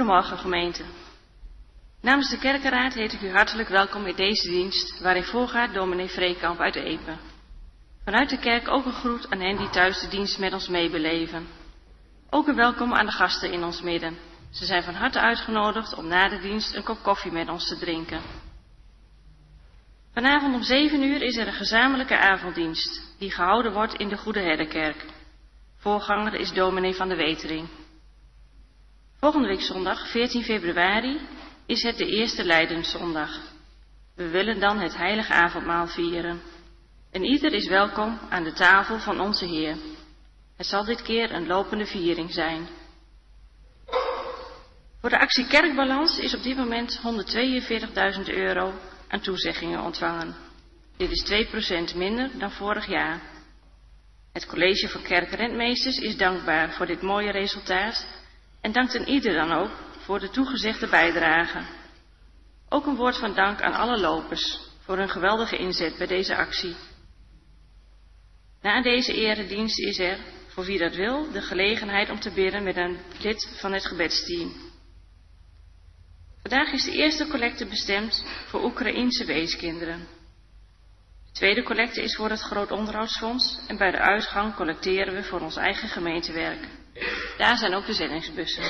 Goedemorgen gemeente. Namens de kerkenraad heet ik u hartelijk welkom in deze dienst, waarin voorgaat dominee Vreekamp uit Epe. Vanuit de kerk ook een groet aan hen die thuis de dienst met ons meebeleven. Ook een welkom aan de gasten in ons midden. Ze zijn van harte uitgenodigd om na de dienst een kop koffie met ons te drinken. Vanavond om 7 uur is er een gezamenlijke avonddienst, die gehouden wordt in de Goede Herderkerk. Voorganger is dominee van de Wetering. Volgende week zondag, 14 februari, is het de eerste Lijdenszondag. We willen dan het heilige avondmaal vieren. En ieder is welkom aan de tafel van onze Heer. Het zal dit keer een lopende viering zijn. Voor de actie Kerkbalans is op dit moment €142.000 aan toezeggingen ontvangen. Dit is 2% minder dan vorig jaar. Het college van kerkrentmeesters is dankbaar voor dit mooie resultaat en dankt een ieder dan ook voor de toegezegde bijdrage. Ook een woord van dank aan alle lopers voor hun geweldige inzet bij deze actie. Na deze eredienst is er, voor wie dat wil, de gelegenheid om te bidden met een lid van het gebedsteam. Vandaag is de eerste collecte bestemd voor Oekraïense weeskinderen. De tweede collecte is voor het Groot Onderhoudsfonds en bij de uitgang collecteren we voor ons eigen gemeentewerk. Daar zijn ook de zendingsbussen.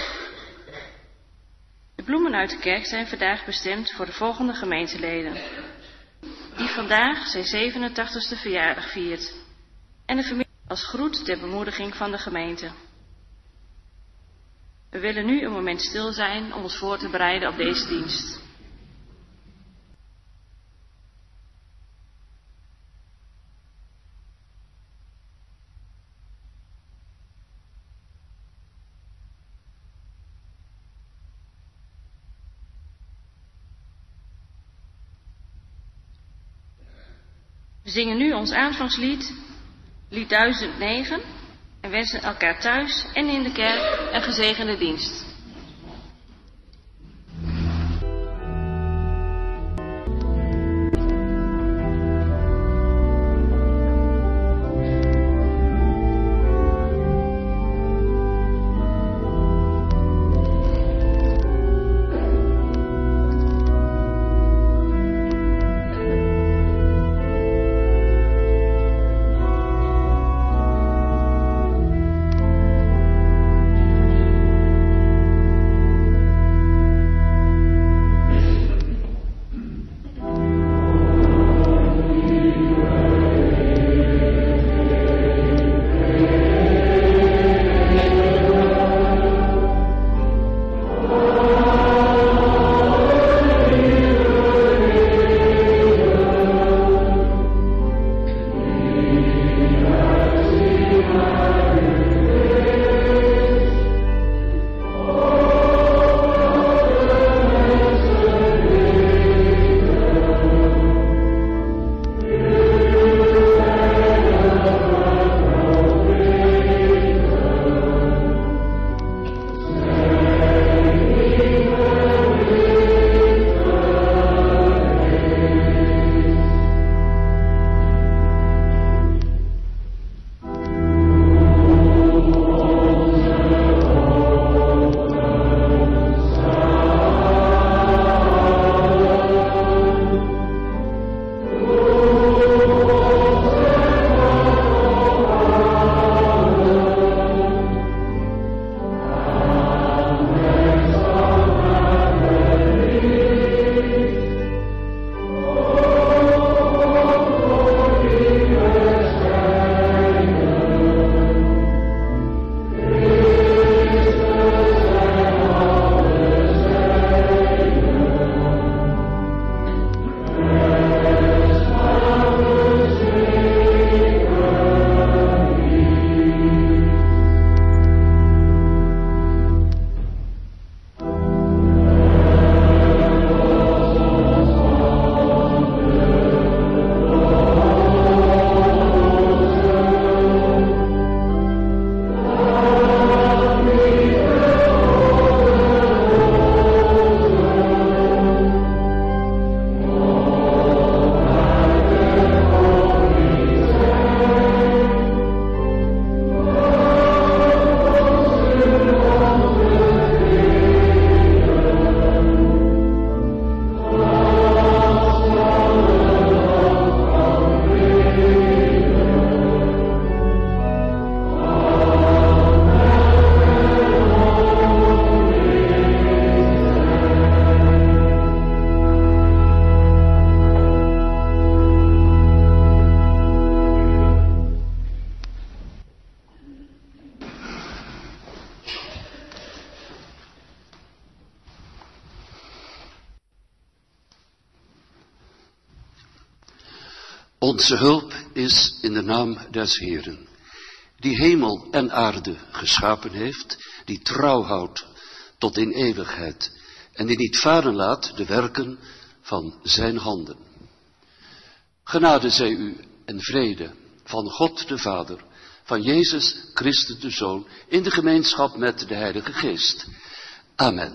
De bloemen uit de kerk zijn vandaag bestemd voor de volgende gemeenteleden, die vandaag zijn 87e verjaardag viert, en de familie als groet ter bemoediging van de gemeente. We willen nu een moment stil zijn om ons voor te bereiden op deze dienst. We zingen nu ons aanvangslied, lied 1009, en wensen elkaar thuis en in de kerk een gezegende dienst. Onze hulp is in de naam des Heeren, die hemel en aarde geschapen heeft, die trouw houdt tot in eeuwigheid en die niet varen laat de werken van zijn handen. Genade zij u en vrede van God de Vader, van Jezus Christus de Zoon, in de gemeenschap met de Heilige Geest. Amen.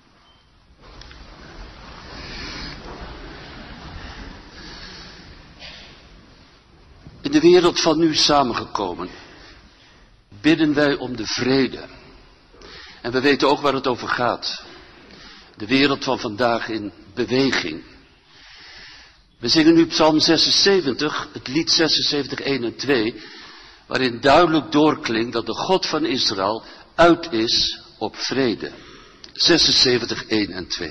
In de wereld van nu samengekomen, bidden wij om de vrede. En we weten ook waar het over gaat. De wereld van vandaag in beweging. We zingen nu Psalm 76, het lied 76, 1 en 2, waarin duidelijk doorklinkt dat de God van Israël uit is op vrede. 76, 1 en 2.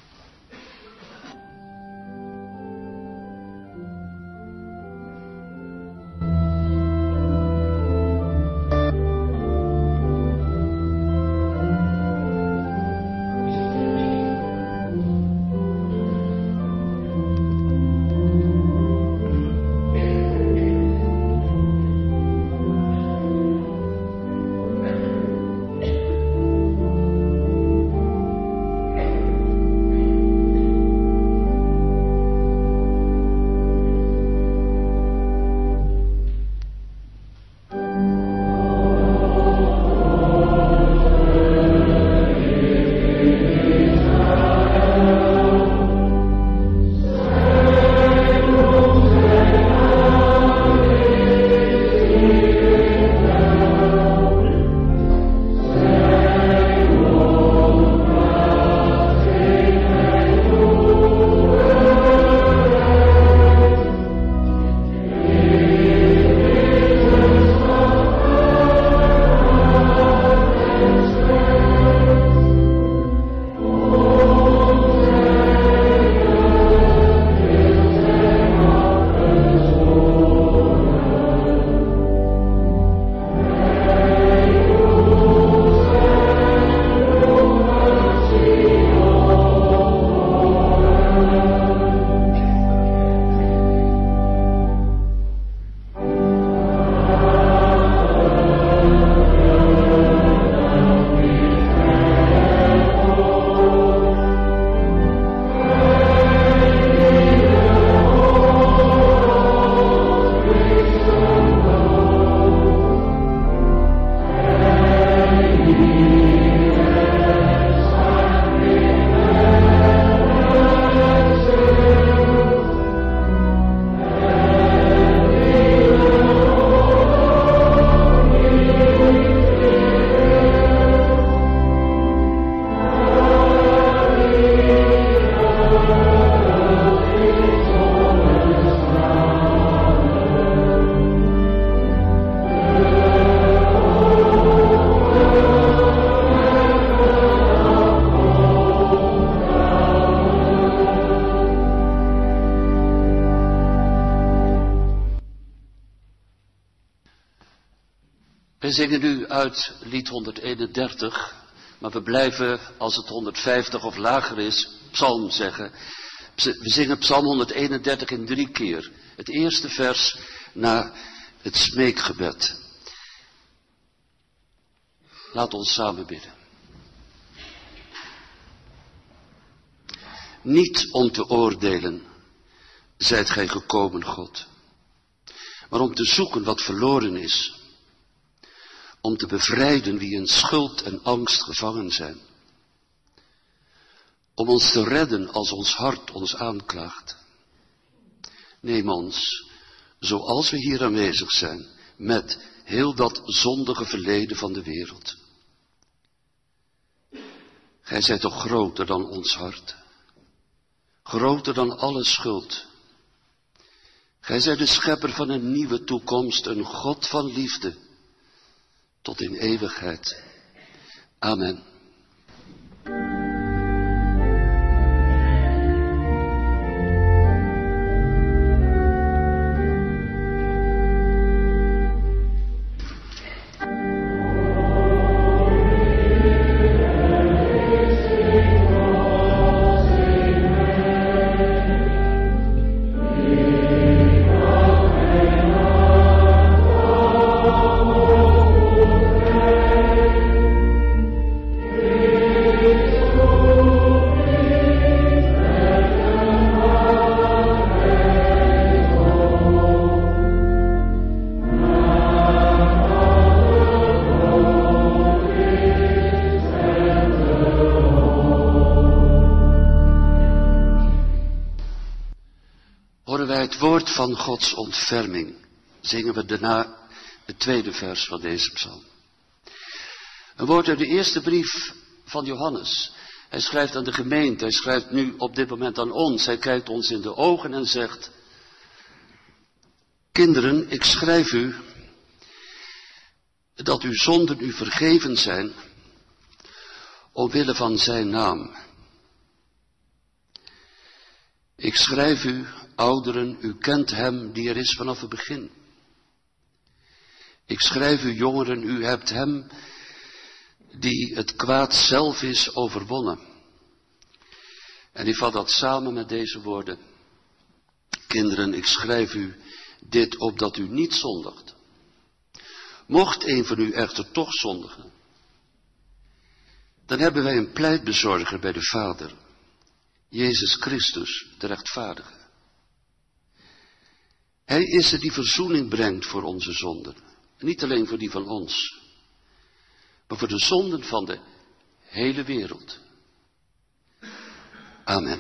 We zingen nu uit lied 131, maar we blijven, als het 150 of lager is, psalm zeggen. We zingen psalm 131 in 3 keer. Het eerste vers na het smeekgebed. Laat ons samen bidden. Niet om te oordelen, zijt gij gekomen, God, maar om te zoeken wat verloren is. Om te bevrijden wie in schuld en angst gevangen zijn. Om ons te redden als ons hart ons aanklaagt. Neem ons, zoals we hier aanwezig zijn, met heel dat zondige verleden van de wereld. Gij zijt toch groter dan ons hart. Groter dan alle schuld. Gij zijt de schepper van een nieuwe toekomst, een God van liefde. Tot in eeuwigheid. Amen. horen wij het woord van Gods ontferming. Zingen we daarna het tweede vers van deze psalm. Een woord uit de eerste brief van Johannes. Hij schrijft aan de gemeente, hij schrijft nu op dit moment aan ons. Hij kijkt ons in de ogen en zegt: kinderen, ik schrijf u dat uw zonden u vergeven zijn omwille van zijn naam. Ik schrijf u, ouderen, u kent hem die er is vanaf het begin. Ik schrijf u, jongeren, u hebt hem die het kwaad zelf is overwonnen. En die vat dat samen met deze woorden: kinderen, ik schrijf u dit opdat u niet zondigt. Mocht een van u echter toch zondigen, dan hebben wij een pleitbezorger bij de Vader, Jezus Christus, de rechtvaardige. Hij is het die verzoening brengt voor onze zonden. Niet alleen voor die van ons, maar voor de zonden van de hele wereld. Amen.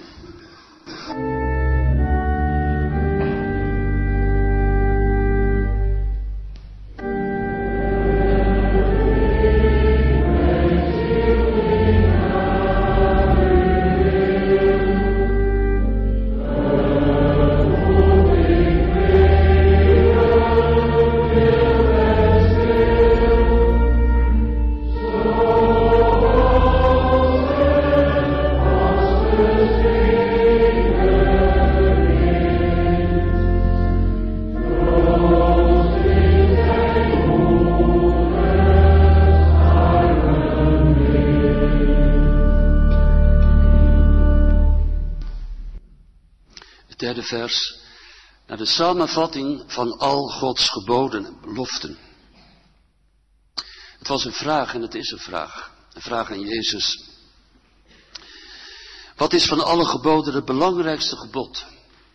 Derde vers, naar de samenvatting van al Gods geboden en beloften. Het was een vraag en het is een vraag aan Jezus. Wat is van alle geboden het belangrijkste gebod?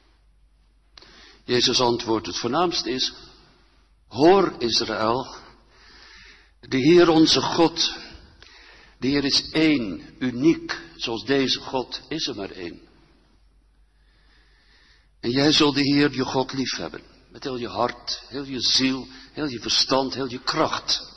Jezus antwoordt, het voornaamste is: hoor Israël, de Heer onze God, de Heer is één, uniek, zoals deze God is er maar één. En jij zult de Heer je God liefhebben, met heel je hart, heel je ziel, heel je verstand, heel je kracht.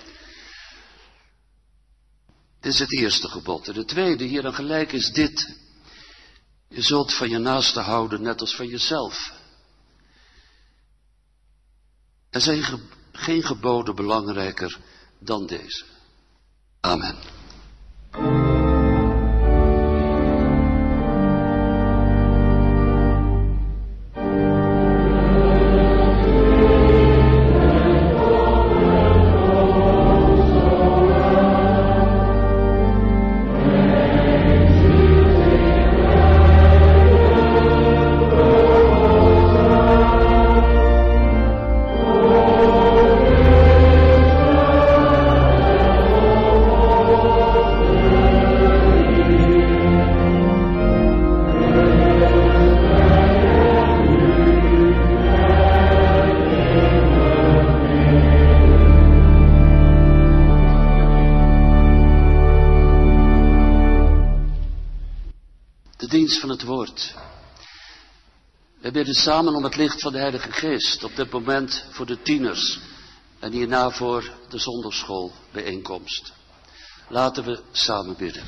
Dit is het eerste gebod. En het tweede hieraan gelijk is dit: je zult van je naaste houden, net als van jezelf. Er zijn geen geboden belangrijker dan deze. Amen. Dienst van het woord. We bidden samen om het licht van de Heilige Geest, op dit moment voor de tieners en hierna voor de zondagschoolbijeenkomst. Laten we samen bidden.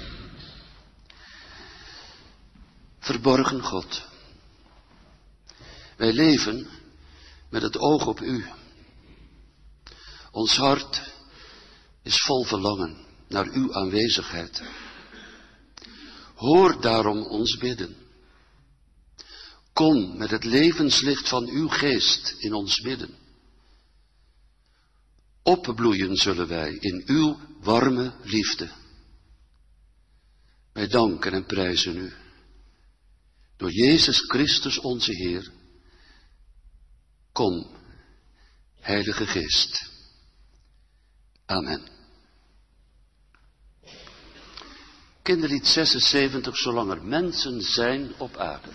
Verborgen God, wij leven met het oog op U. Ons hart is vol verlangen naar Uw aanwezigheid. Hoor daarom ons bidden. Kom met het levenslicht van uw geest in ons midden. Opbloeien zullen wij in uw warme liefde. Wij danken en prijzen u. Door Jezus Christus onze Heer. Kom, Heilige Geest. Amen. Kinderlied 76, zolang er mensen zijn op aarde.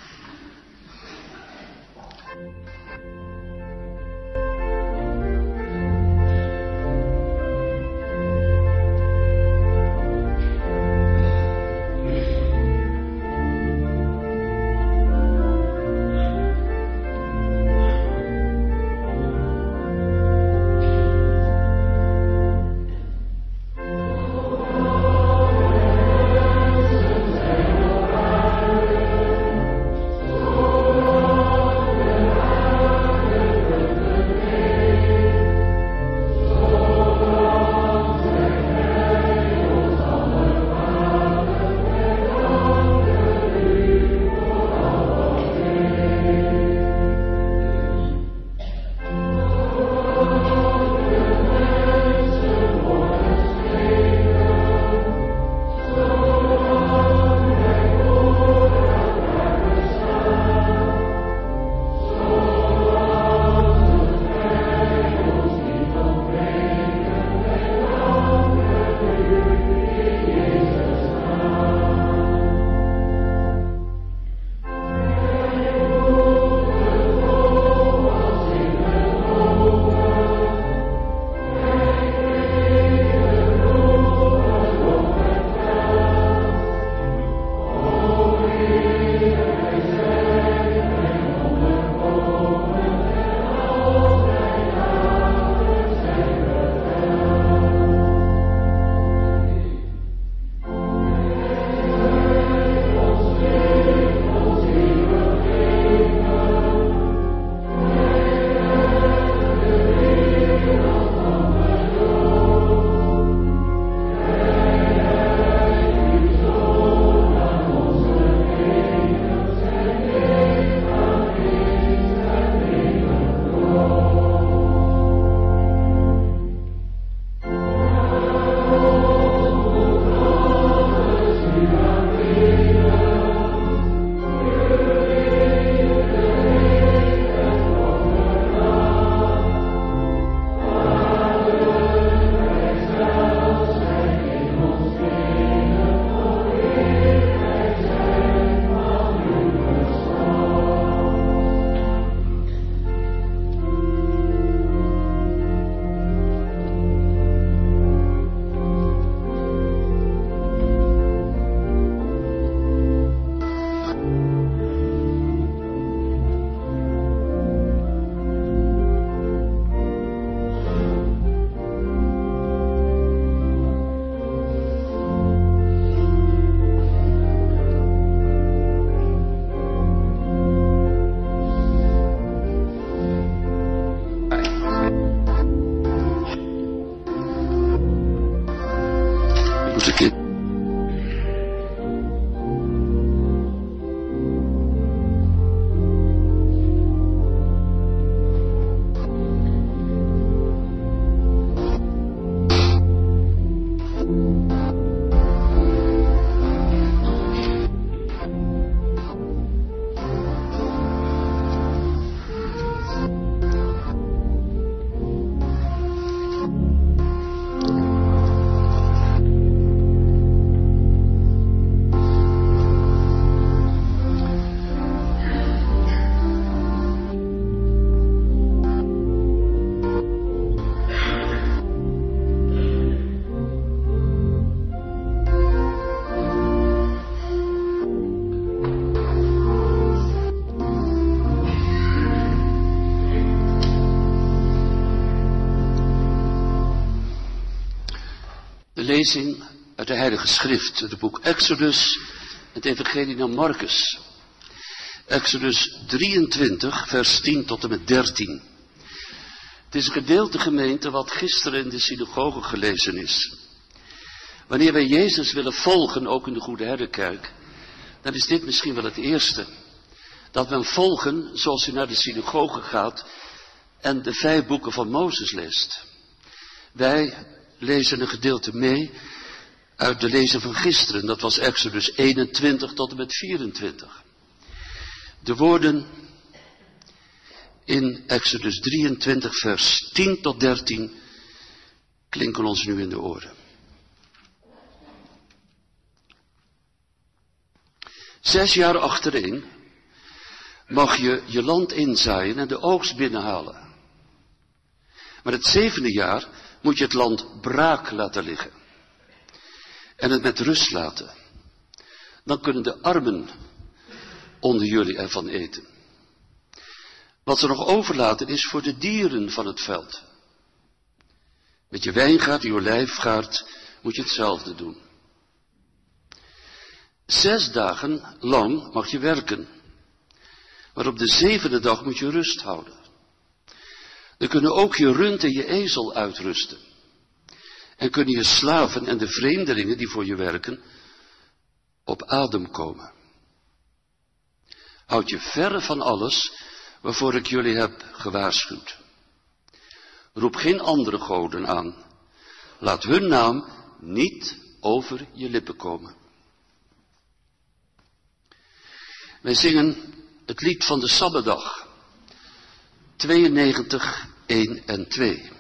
lezing uit de Heilige Schrift, het boek Exodus, het Evangelie naar Marcus. Exodus 23, vers 10 tot en met 13. Het is een gedeelte, gemeente, wat gisteren in de synagoge gelezen is. Wanneer wij Jezus willen volgen, ook in de Goede Herderkerk, dan is dit misschien wel het eerste. Dat we hem volgen zoals hij naar de synagoge gaat en de 5 boeken van Mozes leest. Wij lezen een gedeelte mee uit de lezing van gisteren. Dat was Exodus 21 tot en met 24. De woorden in Exodus 23 vers 10 tot 13 klinken ons nu in de oren. 6 jaar achtereen mag je je land inzaaien en de oogst binnenhalen. Maar het 7e jaar moet je het land braak laten liggen. En het met rust laten. Dan kunnen de armen onder jullie ervan eten. Wat ze nog overlaten is voor de dieren van het veld. Met je wijngaard, je olijfgaard moet je hetzelfde doen. 6 dagen lang mag je werken. Maar op de 7e dag moet je rust houden. Dan kunnen ook je rund en je ezel uitrusten. En kunnen je slaven en de vreemdelingen die voor je werken op adem komen. Houd je verre van alles waarvoor ik jullie heb gewaarschuwd. Roep geen andere goden aan. Laat hun naam niet over je lippen komen. Wij zingen het lied van de Sabbatdag. 92, 1 en 2.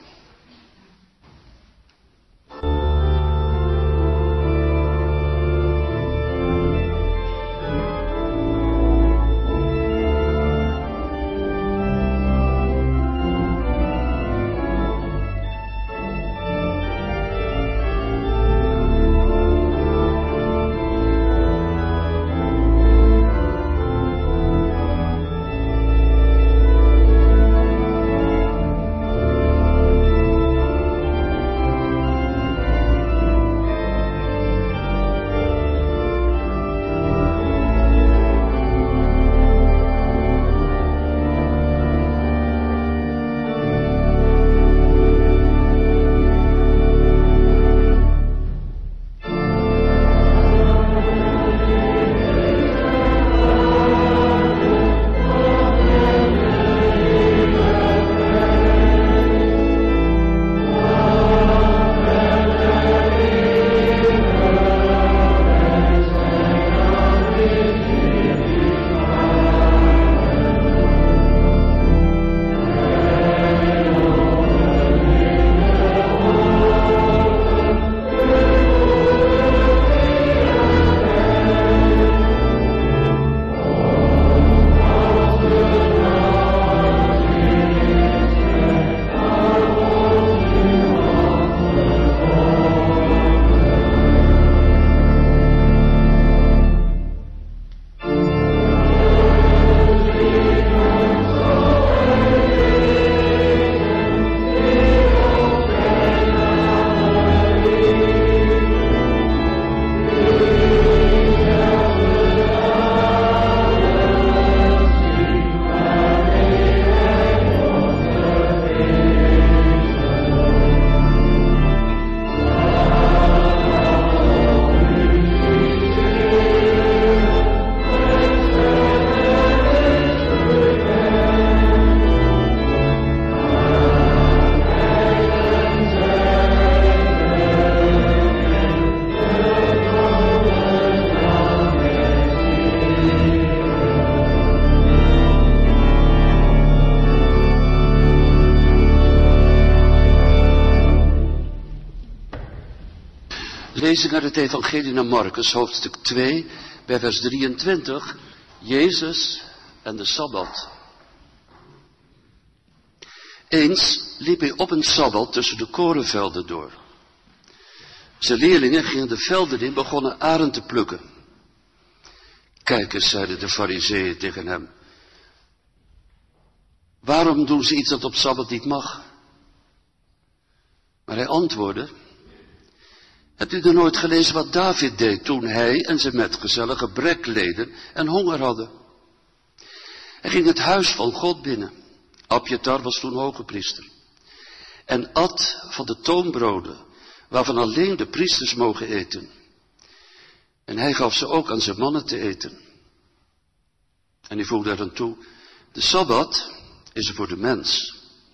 Lezing uit het Evangelie naar Marcus, hoofdstuk 2, bij vers 23, Jezus en de Sabbat. Eens liep hij op een Sabbat tussen de korenvelden door. Zijn leerlingen gingen de velden in, begonnen aren te plukken. Kijk eens, zeiden de Farizeeën tegen hem. Waarom doen ze iets dat op Sabbat niet mag? Maar hij antwoordde, Hebt u er nooit gelezen wat David deed toen hij en zijn metgezellen gebrek leden en honger hadden? Hij ging het huis van God binnen. Abjatar was toen hoge priester. En at van de toonbroden, waarvan alleen de priesters mogen eten. En hij gaf ze ook aan zijn mannen te eten. En hij voegde er aan toe, de Sabbat is er voor de mens.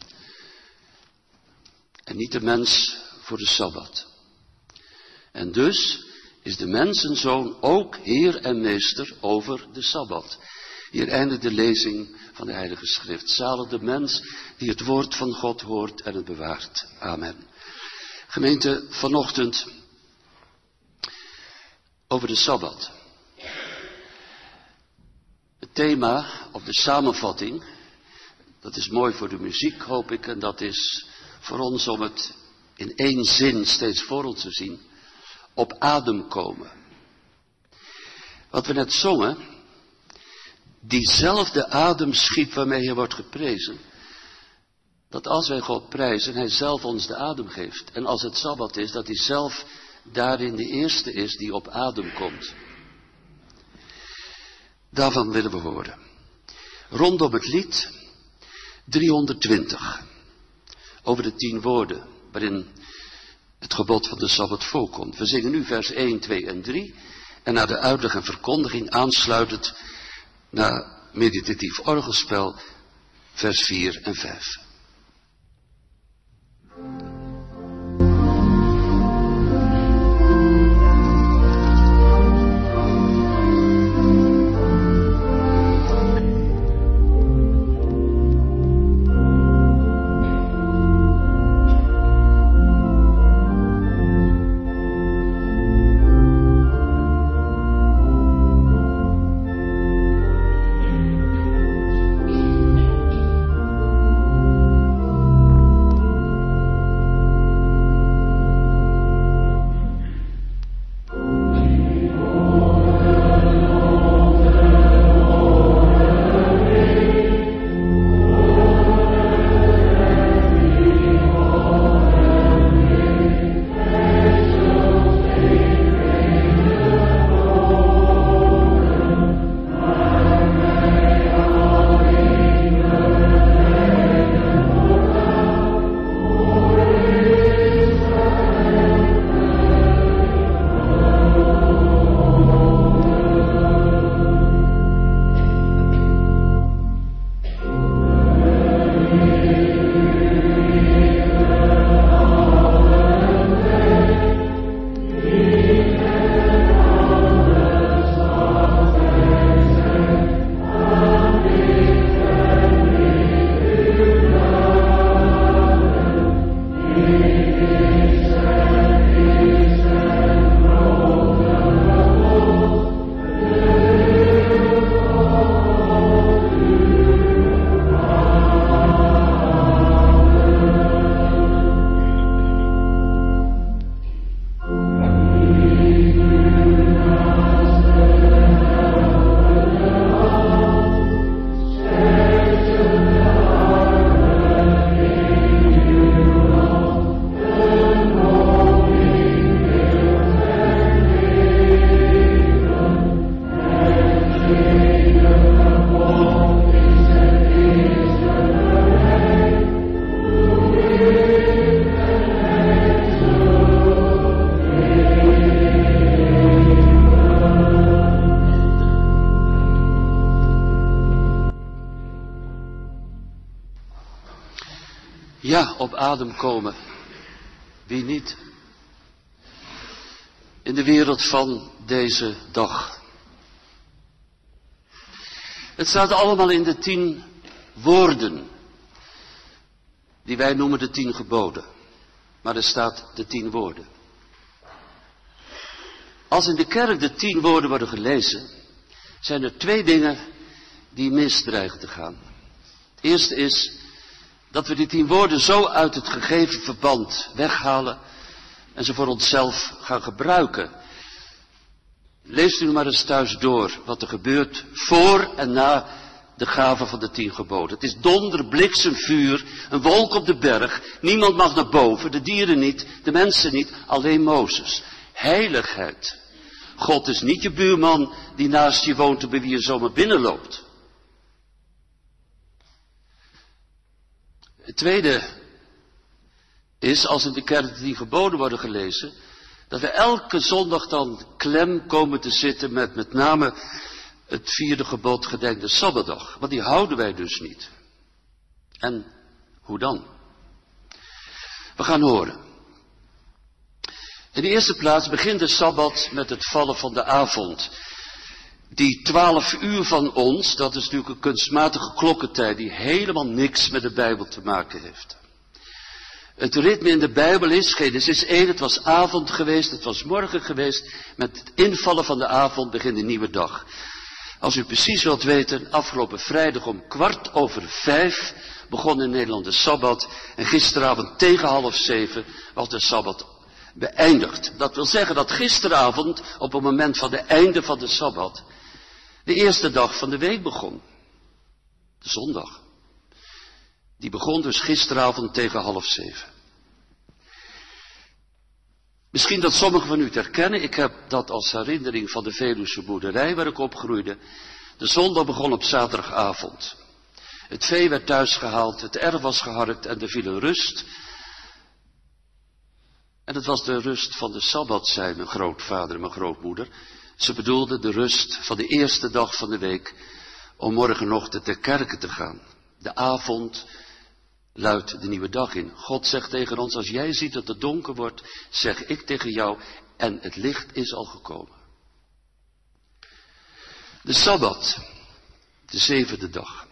En niet de mens voor de Sabbat. En dus is de mensenzoon ook heer en meester over de Sabbat. Hier eindigt de lezing van de Heilige Schrift. Zalig de mens die het woord van God hoort en het bewaart. Amen. Gemeente, vanochtend over de Sabbat. Het thema, of de samenvatting, dat is mooi voor de muziek, hoop ik. En dat is voor ons om het in één zin steeds voor ons te zien. Op adem komen. Wat we net zongen, diezelfde ademschiep waarmee hij wordt geprezen. Dat als wij God prijzen, hij zelf ons de adem geeft. En als het Sabbat is, dat hij zelf daarin de eerste is die op adem komt. Daarvan willen we horen. Rondom het lied 320. Over de 10 woorden waarin het gebod van de Sabbat voorkomt. We zingen nu vers 1, 2 en 3. En na de uitleg en verkondiging aansluitend naar meditatief orgelspel vers 4 en 5. Ja, op adem komen. Wie niet? In de wereld van deze dag. Het staat allemaal in de 10 woorden. Die wij noemen de 10 geboden. Maar er staat de 10 woorden. Als in de kerk de 10 woorden worden gelezen, zijn er 2 dingen die mis dreigen te gaan. Het eerste is dat we die 10 woorden zo uit het gegeven verband weghalen en ze voor onszelf gaan gebruiken. Leest u maar eens thuis door wat er gebeurt voor en na de gave van de 10 geboden. Het is donder, bliksem, vuur, een wolk op de berg. Niemand mag naar boven, de dieren niet, de mensen niet, alleen Mozes. Heiligheid. God is niet je buurman die naast je woont en bij wie je zomaar binnenloopt. Het tweede is, als in de kerk de 10 geboden worden gelezen, dat we elke zondag dan klem komen te zitten met name het 4e gebod, gedenk de Sabbatdag. Want die houden wij dus niet. En hoe dan? We gaan horen. In de eerste plaats begint de Sabbat met het vallen van de avond. Die 12 uur van ons, dat is natuurlijk een kunstmatige klokkentijd die helemaal niks met de Bijbel te maken heeft. Het ritme in de Bijbel is, Genesis 1, het was avond geweest, het was morgen geweest. Met het invallen van de avond begint een nieuwe dag. Als u precies wilt weten, afgelopen vrijdag om 5:15 begon in Nederland de Sabbat. En gisteravond tegen 6:30 was de Sabbat beëindigd. Dat wil zeggen dat gisteravond, op het moment van het einde van de Sabbat, de eerste dag van de week begon. De zondag. Die begon dus gisteravond tegen 6:30. Misschien dat sommigen van u het herkennen. Ik heb dat als herinnering van de Veluwse boerderij waar ik opgroeide. De zondag begon op zaterdagavond. Het vee werd thuis gehaald, het erf was geharkt en er viel een rust. En het was de rust van de Sabbat, zei mijn grootvader en mijn grootmoeder. Ze bedoelden de rust van de eerste dag van de week om morgenochtend ter kerke te gaan. De avond luidt de nieuwe dag in. God zegt tegen ons, als jij ziet dat het donker wordt, zeg ik tegen jou, en het licht is al gekomen. De Sabbat, de 7e dag.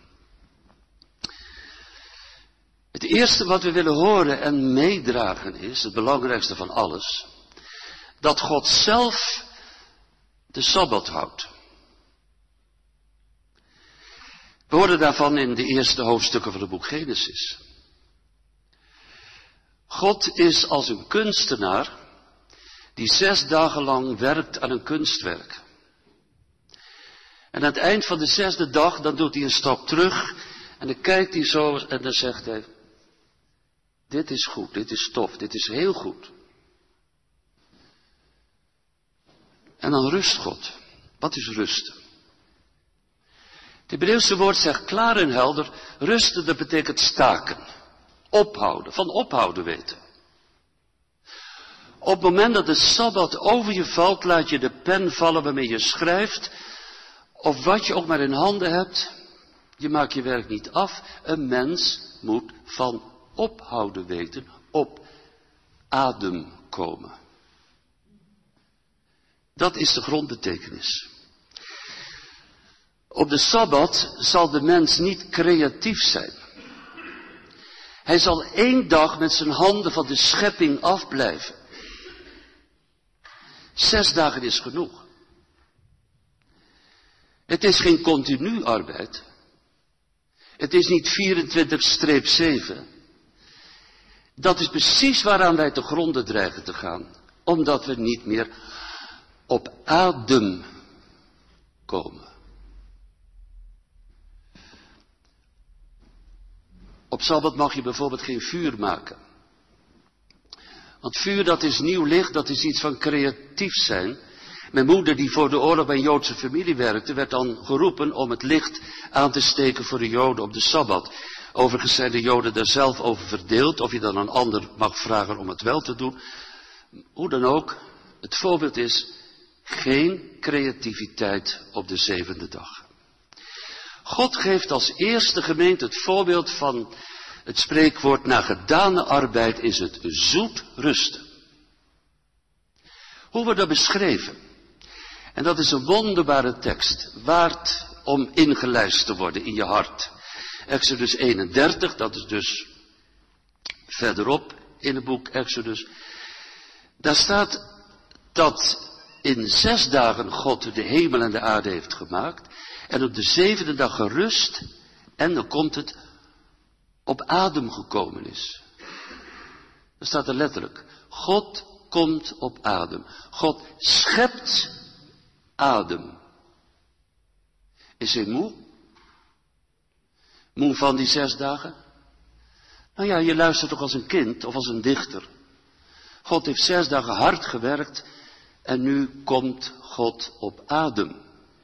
Het eerste wat we willen horen en meedragen is, het belangrijkste van alles, dat God zelf de Sabbat houdt. We horen daarvan in de eerste hoofdstukken van het boek Genesis. God is als een kunstenaar die 6 dagen lang werkt aan een kunstwerk. En aan het eind van de 6e dag, dan doet hij een stap terug en dan kijkt hij zo en dan zegt hij, dit is goed, dit is tof, dit is heel goed. En dan rust God. Wat is rusten? Het Hebreeuwse woord zegt klaar en helder, rusten, dat betekent staken. Ophouden, van ophouden weten. Op het moment dat de Sabbat over je valt, laat je de pen vallen waarmee je schrijft, of wat je ook maar in handen hebt. Je maakt je werk niet af. Een mens moet van ophouden weten, op adem komen. Dat is de grondbetekenis. Op de Sabbat zal de mens niet creatief zijn. Hij zal 1 dag met zijn handen van de schepping afblijven. 6 dagen is genoeg. Het is geen continu arbeid. Het is niet 24/7. Dat is precies waaraan wij te gronde dreigen te gaan. Omdat we niet meer op adem komen. Op Sabbat mag je bijvoorbeeld geen vuur maken. Want vuur, dat is nieuw licht, dat is iets van creatief zijn. Mijn moeder, die voor de oorlog bij een Joodse familie werkte, werd dan geroepen om het licht aan te steken voor de Joden op de Sabbat. Overigens zijn de Joden daar zelf over verdeeld, of je dan een ander mag vragen om het wel te doen. Hoe dan ook, het voorbeeld is geen creativiteit op de 7e dag. God geeft als eerste gemeente het voorbeeld van het spreekwoord, na gedane arbeid is het zoet rusten. Hoe wordt dat beschreven? En dat is een wonderbare tekst, waard om ingelijst te worden in je hart. Exodus 31, dat is dus verderop in het boek Exodus. Daar staat dat in 6 dagen God de hemel en de aarde heeft gemaakt. En op de 7e dag gerust. En dan komt het op adem gekomen is. Dat staat er letterlijk. God komt op adem. God schept adem. Is hij moe? Moe van die 6 dagen? Nou ja, je luistert toch als een kind of als een dichter. God heeft 6 dagen hard gewerkt en nu komt God op adem.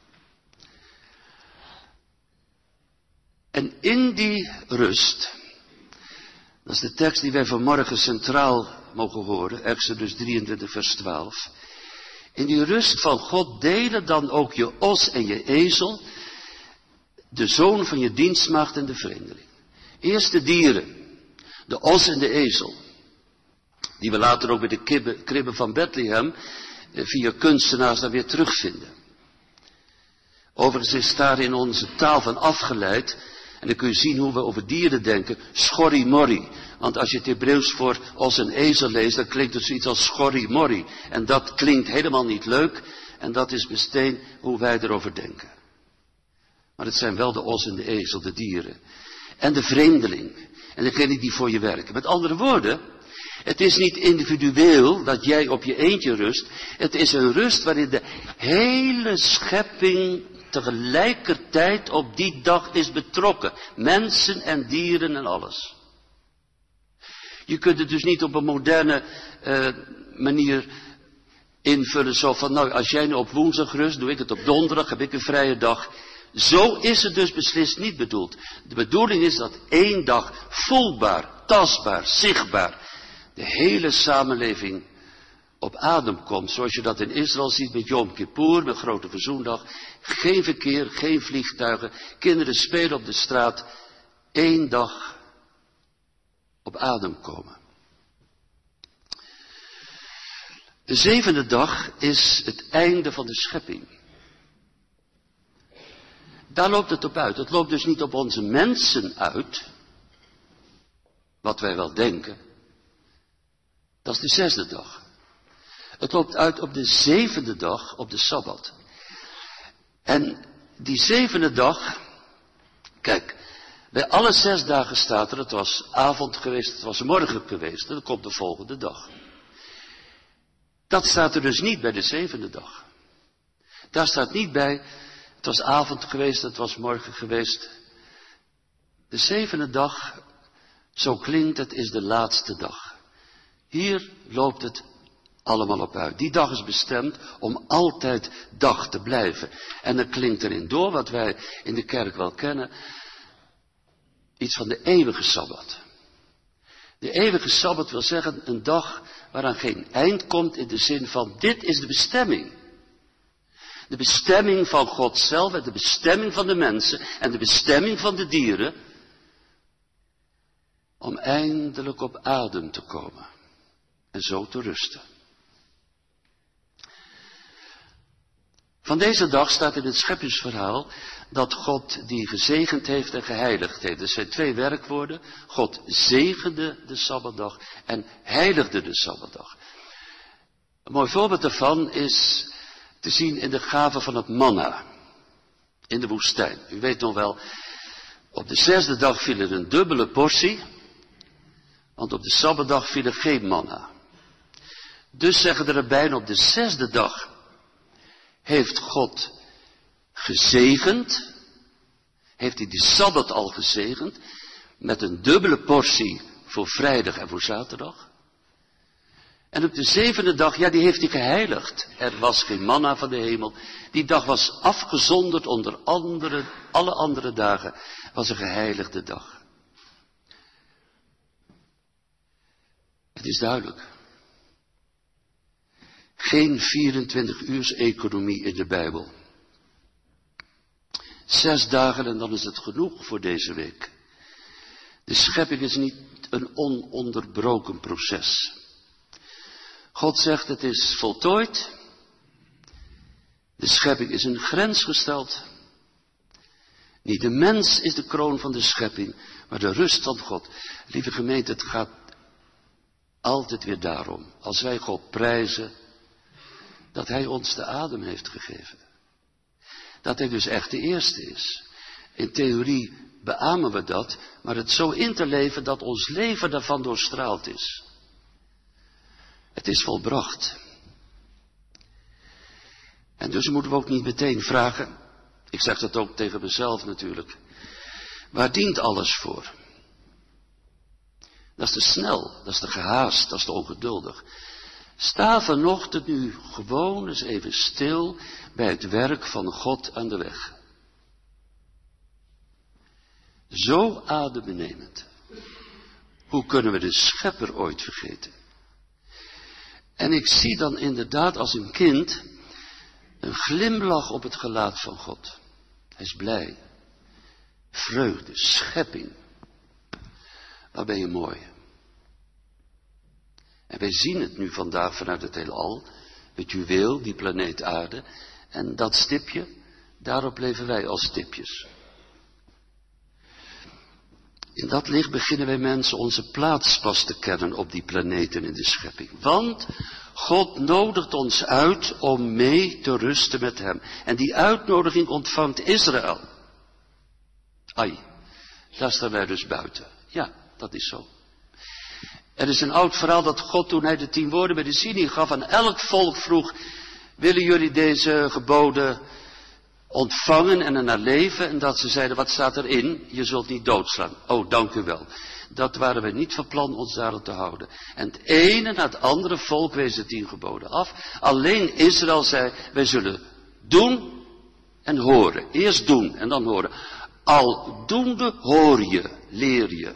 En in die rust, dat is de tekst die wij vanmorgen centraal mogen horen, Exodus 23 vers 12. In die rust van God delen dan ook je os en je ezel, de zoon van je dienstmaagd en de vreemdeling. Eerst de dieren, de os en de ezel, die we later ook bij de kribben van Bethlehem via kunstenaars dan weer terugvinden. Overigens is daar in onze taal van afgeleid, en dan kun je zien hoe we over dieren denken, schorrimorri. Want als je het Hebreeuws voor os en ezel leest, dan klinkt het zoiets als schorrimorri. En dat klinkt helemaal niet leuk, en dat is meteen hoe wij erover denken. Maar het zijn wel de os en de ezel, de dieren. En de vreemdeling. En degene die voor je werken. Met andere woorden, het is niet individueel dat jij op je eentje rust. Het is een rust waarin de hele schepping tegelijkertijd op die dag is betrokken. Mensen en dieren en alles. Je kunt het dus niet op een moderne manier invullen. Zo van, nou, als jij nu op woensdag rust, doe ik het op donderdag, heb ik een vrije dag. Zo is het dus beslist niet bedoeld. De bedoeling is dat 1 dag voelbaar, tastbaar, zichtbaar de hele samenleving op adem komt. Zoals je dat in Israël ziet met Yom Kippur, met Grote Verzoendag. Geen verkeer, geen vliegtuigen. Kinderen spelen op de straat. 1 dag op adem komen. De 7e dag is het einde van de schepping. Daar loopt het op uit. Het loopt dus niet op onze mensen uit. Wat wij wel denken. Dat is de 6e dag. Het loopt uit op de 7e dag, op de Sabbat. En die 7e dag, kijk, bij alle 6 dagen staat er, het was avond geweest, het was morgen geweest, en dan komt de volgende dag. Dat staat er dus niet bij de 7e dag. Daar staat niet bij, het was avond geweest, het was morgen geweest. De 7e dag, zo klinkt het, is de laatste dag. Hier loopt het allemaal op uit. Die dag is bestemd om altijd dag te blijven. En dan klinkt erin door, wat wij in de kerk wel kennen, iets van de eeuwige Sabbat. De eeuwige Sabbat wil zeggen een dag waaraan geen eind komt in de zin van dit is de bestemming. De bestemming van God zelf en de bestemming van de mensen en de bestemming van de dieren om eindelijk op adem te komen en zo te rusten. Van deze dag staat in het scheppingsverhaal dat God die gezegend heeft en geheiligd heeft. Er zijn 2 werkwoorden. God zegende de Sabbatdag en heiligde de Sabbatdag. Een mooi voorbeeld daarvan is te zien in de gave van het manna in de woestijn. U weet nog wel, op de 6e dag viel er een dubbele portie, want op de Sabbatdag viel er geen manna. Dus zeggen de rabbijnen, op de 6e dag heeft God gezegend, heeft hij de Sabbat al gezegend, met een dubbele portie voor vrijdag en voor zaterdag. En op de 7e dag, ja, die heeft hij geheiligd. Er was geen manna van de hemel. Die dag was afgezonderd onder alle andere dagen, was een geheiligde dag. Het is duidelijk. Geen 24-uurs-economie in de Bijbel. 6 dagen en dan is het genoeg voor deze week. De schepping is niet een ononderbroken proces. God zegt het is voltooid. De schepping is een grens gesteld. Niet de mens is de kroon van de schepping, maar de rust van God. Lieve gemeente, het gaat altijd weer daarom. Als wij God prijzen, dat Hij ons de adem heeft gegeven. Dat Hij dus echt de eerste is. In theorie beamen we dat, maar het zo in te leven dat ons leven daarvan doorstraald is. Het is volbracht. En dus moeten we ook niet meteen vragen, ik zeg dat ook tegen mezelf natuurlijk, Waar dient alles voor? Dat is te snel, dat is te gehaast, dat is te ongeduldig. Sta vanochtend nu gewoon eens even stil bij het werk van God aan de weg. Zo adembenemend. Hoe kunnen we de Schepper ooit vergeten? En ik zie dan inderdaad als een kind een glimlach op het gelaat van God. Hij is blij. Vreugde, schepping. Wat ben je mooi. En wij zien het nu vandaag vanuit het heelal. Het juweel, die planeet aarde. En dat stipje, daarop leven wij als stipjes. In dat licht beginnen wij mensen onze plaats pas te kennen op die planeten in de schepping. Want God nodigt ons uit om mee te rusten met hem. En die uitnodiging ontvangt Israël. Ai, daar staan wij dus buiten. Ja, dat is zo. Er is een oud verhaal dat God toen hij de 10 woorden bij de Sinai gaf aan elk volk vroeg, willen jullie deze geboden ontvangen en ernaar leven? En dat ze zeiden, wat staat erin? Je zult niet doodslaan. Oh, dank u wel. Dat waren we niet van plan ons daarop te houden. En het ene na het andere volk wees de 10 geboden af. Alleen Israël zei, wij zullen doen en horen. Eerst doen en dan horen. Aldoende hoor je, leer je.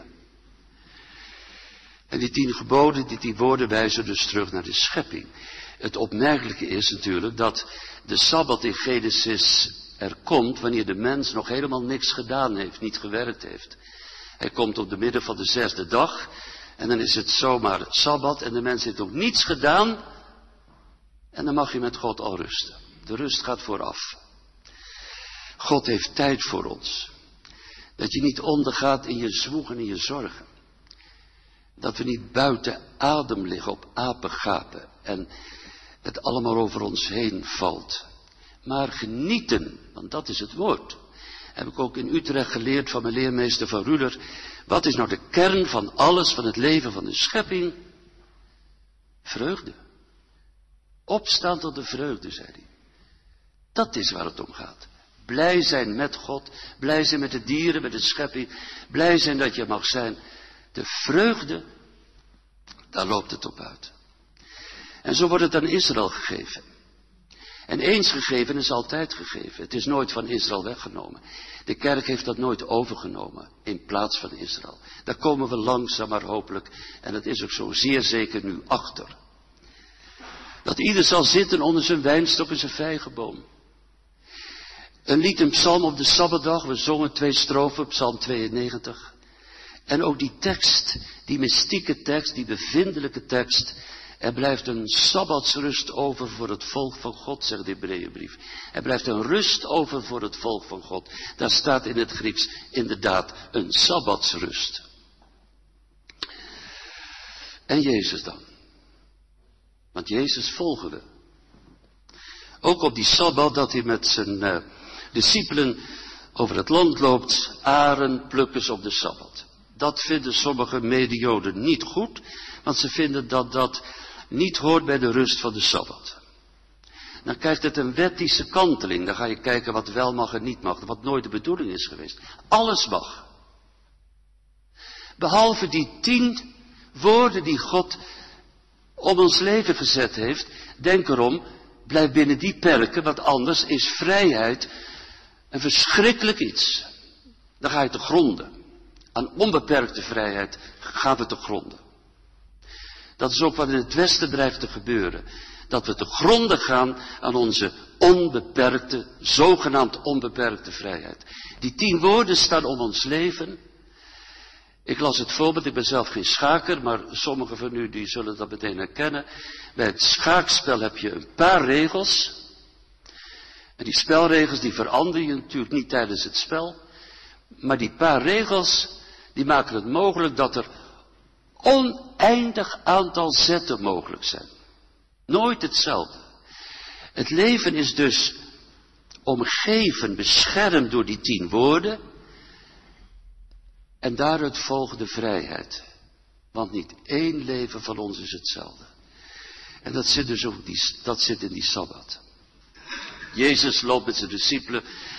En die 10 geboden, die 10 woorden wijzen dus terug naar de schepping. Het opmerkelijke is natuurlijk dat de Sabbat in Genesis er komt wanneer de mens nog helemaal niks gedaan heeft, niet gewerkt heeft. Hij komt op de midden van de 6e dag en dan is het zomaar Sabbat en de mens heeft nog niets gedaan en dan mag je met God al rusten. De rust gaat vooraf. God heeft tijd voor ons. Dat je niet ondergaat in je zwoeg en in je zorgen. Dat we niet buiten adem liggen op apengapen en het allemaal over ons heen valt. Maar genieten, want dat is het woord. Heb ik ook in Utrecht geleerd van mijn leermeester Van Ruler. Wat is nou de kern van alles, van het leven, van de schepping? Vreugde. Opstaan tot de vreugde, zei hij. Dat is waar het om gaat. Blij zijn met God, blij zijn met de dieren, met de schepping. Blij zijn dat je mag zijn. De vreugde, daar loopt het op uit. En zo wordt het aan Israël gegeven. En eens gegeven is altijd gegeven. Het is nooit van Israël weggenomen. De kerk heeft dat nooit overgenomen in plaats van Israël. Daar komen we langzaam maar hopelijk, en dat is ook zo zeer zeker nu, achter. Dat ieder zal zitten onder zijn wijnstok en zijn vijgenboom. Een lied, een psalm op de Sabbatdag, we zongen 2 strofen, psalm 92. En ook die tekst, die mystieke tekst, die bevindelijke tekst. Er blijft een sabbatsrust over voor het volk van God, zegt de Hebreeënbrief. Er blijft een rust over voor het volk van God. Daar staat in het Grieks inderdaad een sabbatsrust. En Jezus dan? Want Jezus volgen we. Ook op die sabbat dat hij met zijn discipelen over het land loopt, aren plukken ze op de sabbat. Dat vinden sommige mede-Joden niet goed, want ze vinden dat dat niet hoort bij de rust van de Sabbat. Dan krijgt het een wettische kanteling. Dan ga je kijken wat wel mag en niet mag. Wat nooit de bedoeling is geweest. Alles mag. Behalve die 10 woorden die God op ons leven gezet heeft. Denk erom, blijf binnen die perken. Want anders is vrijheid een verschrikkelijk iets. Dan ga je te gronden. Aan onbeperkte vrijheid gaan we te gronden. Dat is ook wat in het Westen dreigt te gebeuren. Dat we te gronden gaan aan onze onbeperkte, zogenaamd onbeperkte vrijheid. Die 10 woorden staan om ons leven. Ik las het voorbeeld, ik ben zelf geen schaker, maar sommigen van u die zullen dat meteen herkennen. Bij het schaakspel heb je een paar regels. En die spelregels die verander je natuurlijk niet tijdens het spel. Maar die paar regels, die maken het mogelijk dat er oneindig aantal zetten mogelijk zijn. Nooit hetzelfde. Het leven is dus omgeven, beschermd door die 10 woorden. En daaruit volgt de vrijheid. Want niet één leven van ons is hetzelfde. En dat zit dus ook dat zit in die Sabbat. Jezus loopt met zijn discipelen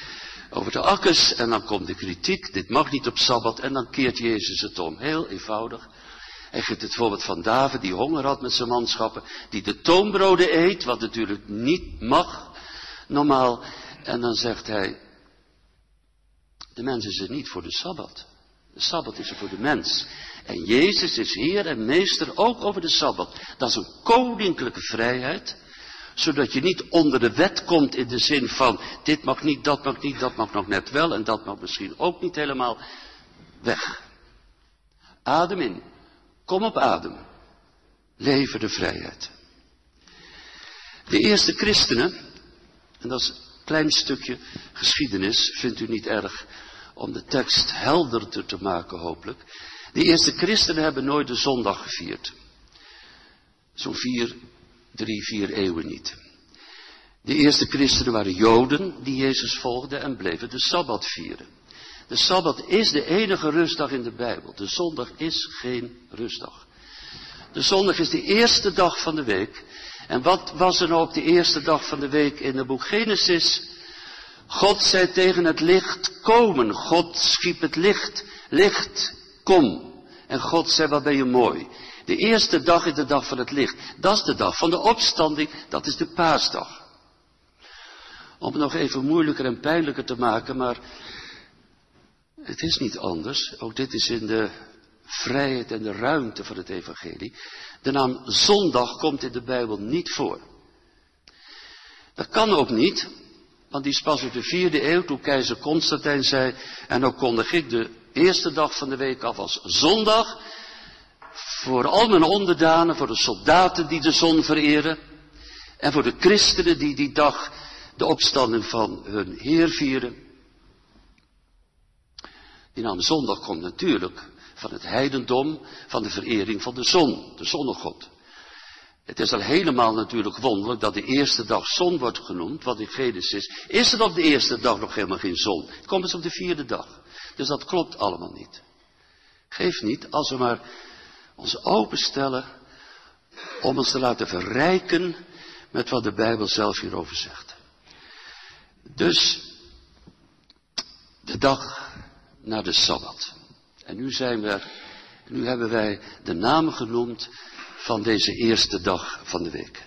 over de akkers en dan komt de kritiek, dit mag niet op Sabbat en dan keert Jezus het om. Heel eenvoudig. Hij geeft het voorbeeld van David die honger had met zijn manschappen, die de toonbroden eet, wat natuurlijk niet mag, normaal. En dan zegt hij, de mens is er niet voor de Sabbat. De Sabbat is er voor de mens. En Jezus is Heer en Meester ook over de Sabbat. Dat is een koninklijke vrijheid, zodat je niet onder de wet komt in de zin van, dit mag niet, dat mag nog net wel en dat mag misschien ook niet helemaal. Weg. Adem in. Kom op adem. Leven de vrijheid. De eerste christenen, en dat is een klein stukje geschiedenis, vindt u niet erg om de tekst helderder te maken hopelijk. De eerste christenen hebben nooit de zondag gevierd. Zo'n 3-4 eeuwen niet. De eerste christenen waren Joden die Jezus volgden en bleven de Sabbat vieren. De Sabbat is de enige rustdag in de Bijbel. De zondag is geen rustdag. De zondag is de eerste dag van de week. En wat was er nou op de eerste dag van de week in het boek Genesis? God zei tegen het licht, komen. God schiep het licht. Licht, kom. En God zei, wat ben je mooi. De eerste dag is de dag van het licht. Dat is de dag van de opstanding. Dat is de paasdag. Om het nog even moeilijker en pijnlijker te maken, maar het is niet anders. Ook dit is in de vrijheid en de ruimte van het evangelie. De naam zondag komt in de Bijbel niet voor. Dat kan ook niet, want die is pas uit de 4e eeuw toen keizer Constantijn zei, en dan kondig ik de eerste dag van de week af als zondag, voor al mijn onderdanen, voor de soldaten die de zon vereren, en voor de christenen die die dag de opstanding van hun Heer vieren. Die naam zondag komt natuurlijk van het heidendom, van de verering van de zon, de zonnegod. Het is al helemaal natuurlijk wonderlijk dat de eerste dag zon wordt genoemd, wat in Genesis is er op de eerste dag nog helemaal geen zon. Het komt dus op de 4e dag. Dus dat klopt allemaal niet. Geeft niet, als we maar ons openstellen om ons te laten verrijken met wat de Bijbel zelf hierover zegt. Dus de dag na de Sabbat. En nu hebben wij de naam genoemd van deze eerste dag van de week.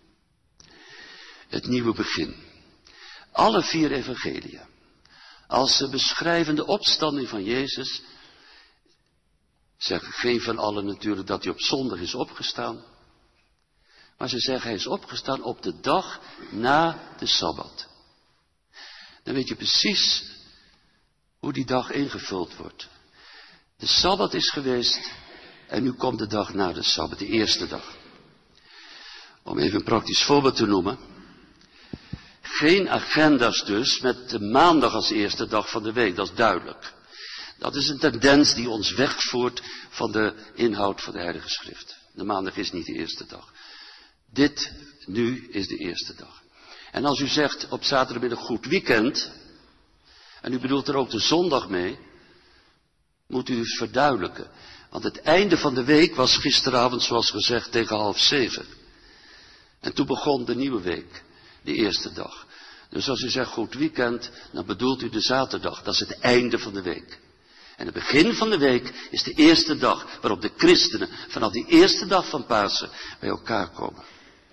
Het nieuwe begin. Alle 4 evangeliën, als ze beschrijven de opstanding van Jezus, zeggen geen van allen natuurlijk dat hij op zondag is opgestaan. Maar ze zeggen hij is opgestaan op de dag na de Sabbat. Dan weet je precies hoe die dag ingevuld wordt. De Sabbat is geweest en nu komt de dag na de Sabbat, de eerste dag. Om even een praktisch voorbeeld te noemen. Geen agenda's dus met de maandag als eerste dag van de week, dat is duidelijk. Dat is een tendens die ons wegvoert van de inhoud van de Heilige Schrift. De maandag is niet de eerste dag. Dit nu is de eerste dag. En als u zegt op zaterdagmiddag goed weekend, en u bedoelt er ook de zondag mee, moet u het verduidelijken. Want het einde van de week was gisteravond, zoals gezegd, tegen 6:30. En toen begon de nieuwe week, de eerste dag. Dus als u zegt goed weekend, dan bedoelt u de zaterdag. Dat is het einde van de week. En het begin van de week is de eerste dag waarop de christenen vanaf die eerste dag van Pasen bij elkaar komen.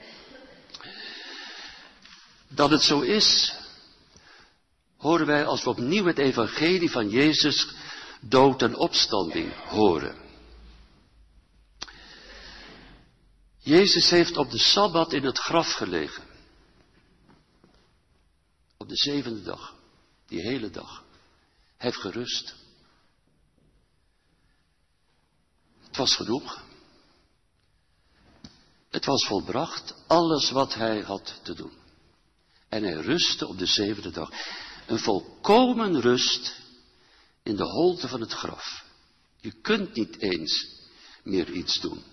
Dat het zo is, horen wij als we opnieuw het evangelie van Jezus dood en opstanding horen. Jezus heeft op de Sabbat in het graf gelegen. Op de 7e dag, die hele dag. Hij heeft gerust. Het was genoeg. Het was volbracht, alles wat hij had te doen. En hij rustte op de 7e dag. Een volkomen rust in de holte van het graf. Je kunt niet eens meer iets doen.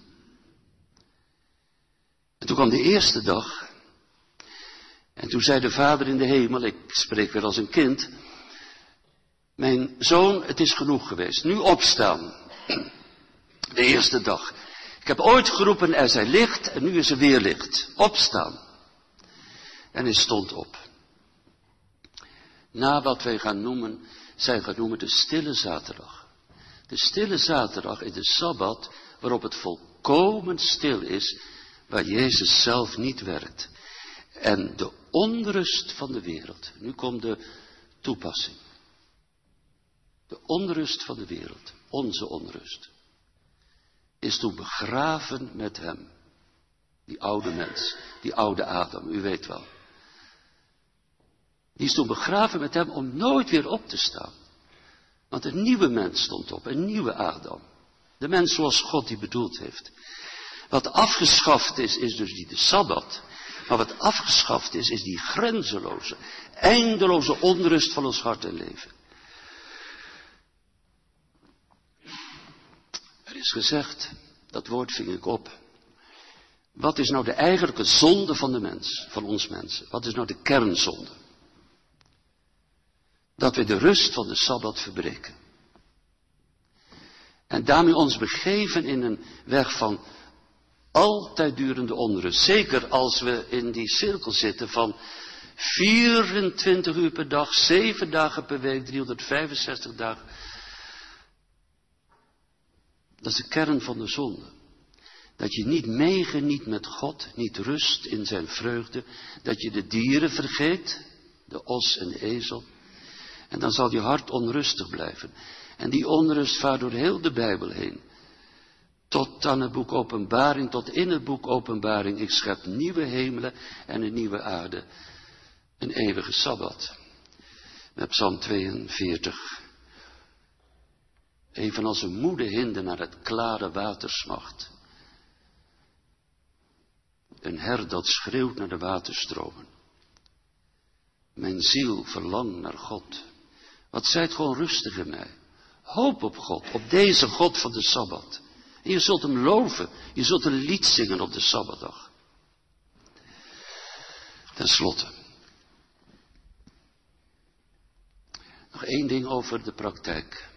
En toen kwam de eerste dag. En toen zei de Vader in de hemel, ik spreek weer als een kind. Mijn zoon, het is genoeg geweest. Nu opstaan. De eerste dag. Ik heb ooit geroepen, er zij licht en nu is er weer licht. Opstaan. En hij stond op. na wat wij zijn gaan noemen de stille zaterdag. De stille zaterdag is de Sabbat waarop het volkomen stil is, waar Jezus zelf niet werkt. En de onrust van de wereld, nu komt de toepassing. De onrust van de wereld, onze onrust, is toen begraven met hem. Die oude mens, die oude Adam, u weet wel. Die is toen begraven met hem om nooit weer op te staan. Want een nieuwe mens stond op, een nieuwe Adam. De mens zoals God die bedoeld heeft. Wat afgeschaft is, is dus niet de Sabbat. Maar wat afgeschaft is, is die grenzeloze, eindeloze onrust van ons hart en leven. Er is gezegd, dat woord ving ik op. Wat is nou de eigenlijke zonde van de mens, van ons mensen? Wat is nou de kernzonde? Dat we de rust van de Sabbat verbreken. En daarmee ons begeven in een weg van altijd durende onrust. Zeker als we in die cirkel zitten van 24 uur per dag, 7 dagen per week, 365 dagen. Dat is de kern van de zonde. Dat je niet meegeniet met God, niet rust in zijn vreugde. Dat je de dieren vergeet, de os en de ezel. En dan zal je hart onrustig blijven. En die onrust vaart door heel de Bijbel heen. Tot aan het boek Openbaring, tot in het boek Openbaring. Ik schep nieuwe hemelen en een nieuwe aarde. Een eeuwige Sabbat. Met Psalm 42. Evenals een moede hinde naar het klare water smacht. Een hert dat schreeuwt naar de waterstromen. Mijn ziel verlangt naar God. Wat zijt gewoon rustig in mij. Hoop op God, op deze God van de Sabbat. En je zult hem loven, je zult een lied zingen op de Sabbatdag. Ten slotte. Nog 1 ding over de praktijk.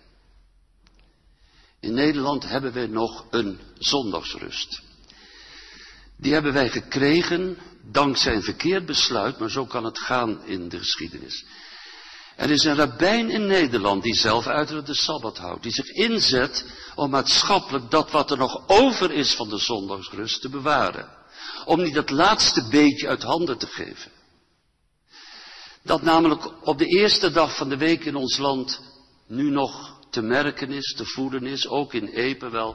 In Nederland hebben wij nog een zondagsrust. Die hebben wij gekregen dankzij een verkeerd besluit, maar zo kan het gaan in de geschiedenis. Er is een rabbijn in Nederland die zelf uiterlijk de Sabbat houdt. Die zich inzet om maatschappelijk dat wat er nog over is van de zondagsrust te bewaren. Om niet het laatste beetje uit handen te geven. Dat namelijk op de eerste dag van de week in ons land nu nog te merken is, te voelen is, ook in Epe wel.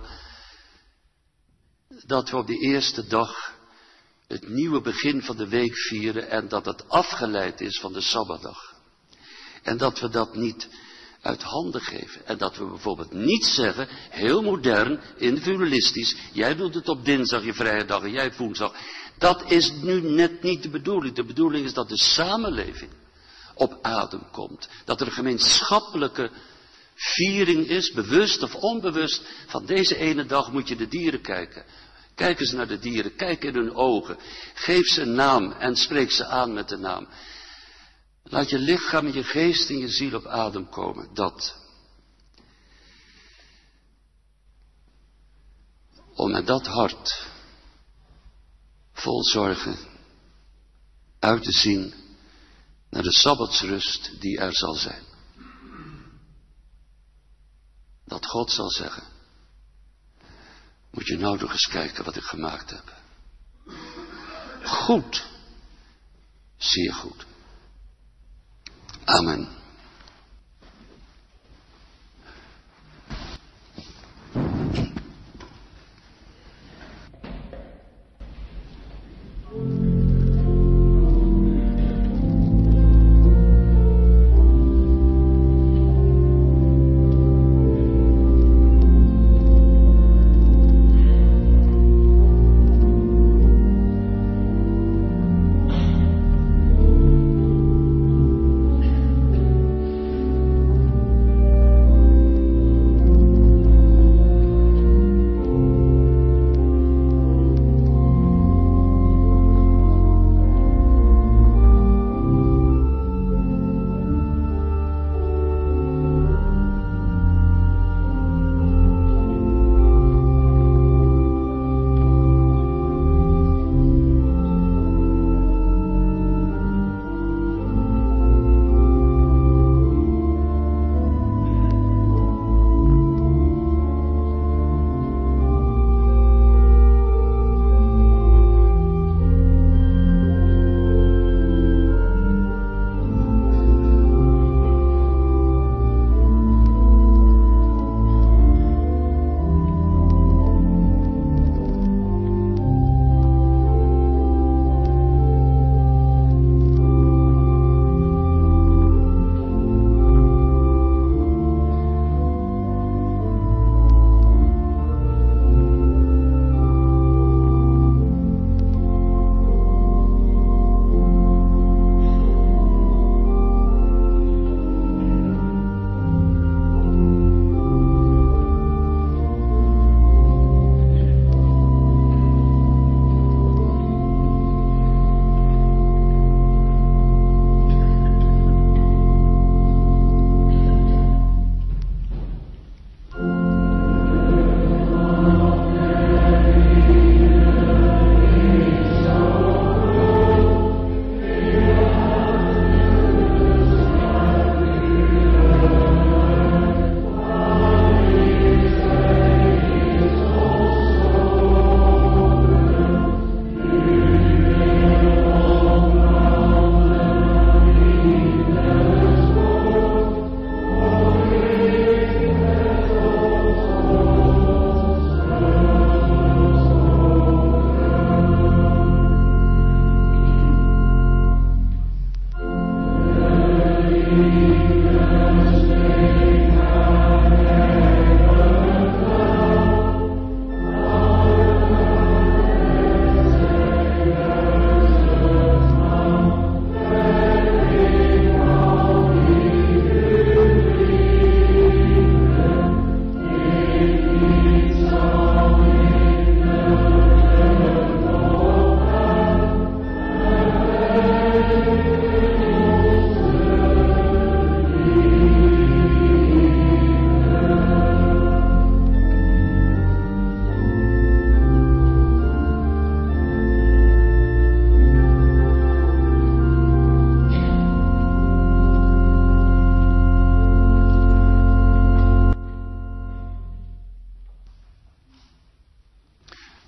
Dat we op de eerste dag het nieuwe begin van de week vieren en dat het afgeleid is van de Sabbatdag. En dat we dat niet uit handen geven. En dat we bijvoorbeeld niet zeggen, heel modern, individualistisch, jij doet het op dinsdag, je vrije dag en jij woensdag. Dat is nu net niet de bedoeling. De bedoeling is dat de samenleving op adem komt. Dat er een gemeenschappelijke viering is, bewust of onbewust. Van deze ene dag moet je de dieren kijken. Kijk eens naar de dieren, kijk in hun ogen. Geef ze een naam en spreek ze aan met de naam. Laat je lichaam, je geest en je ziel op adem komen. Dat. Om met dat hart vol zorgen uit te zien naar de Sabbatsrust die er zal zijn. Dat God zal zeggen, moet je nou nog eens kijken wat ik gemaakt heb. Goed, zeer goed. Amen.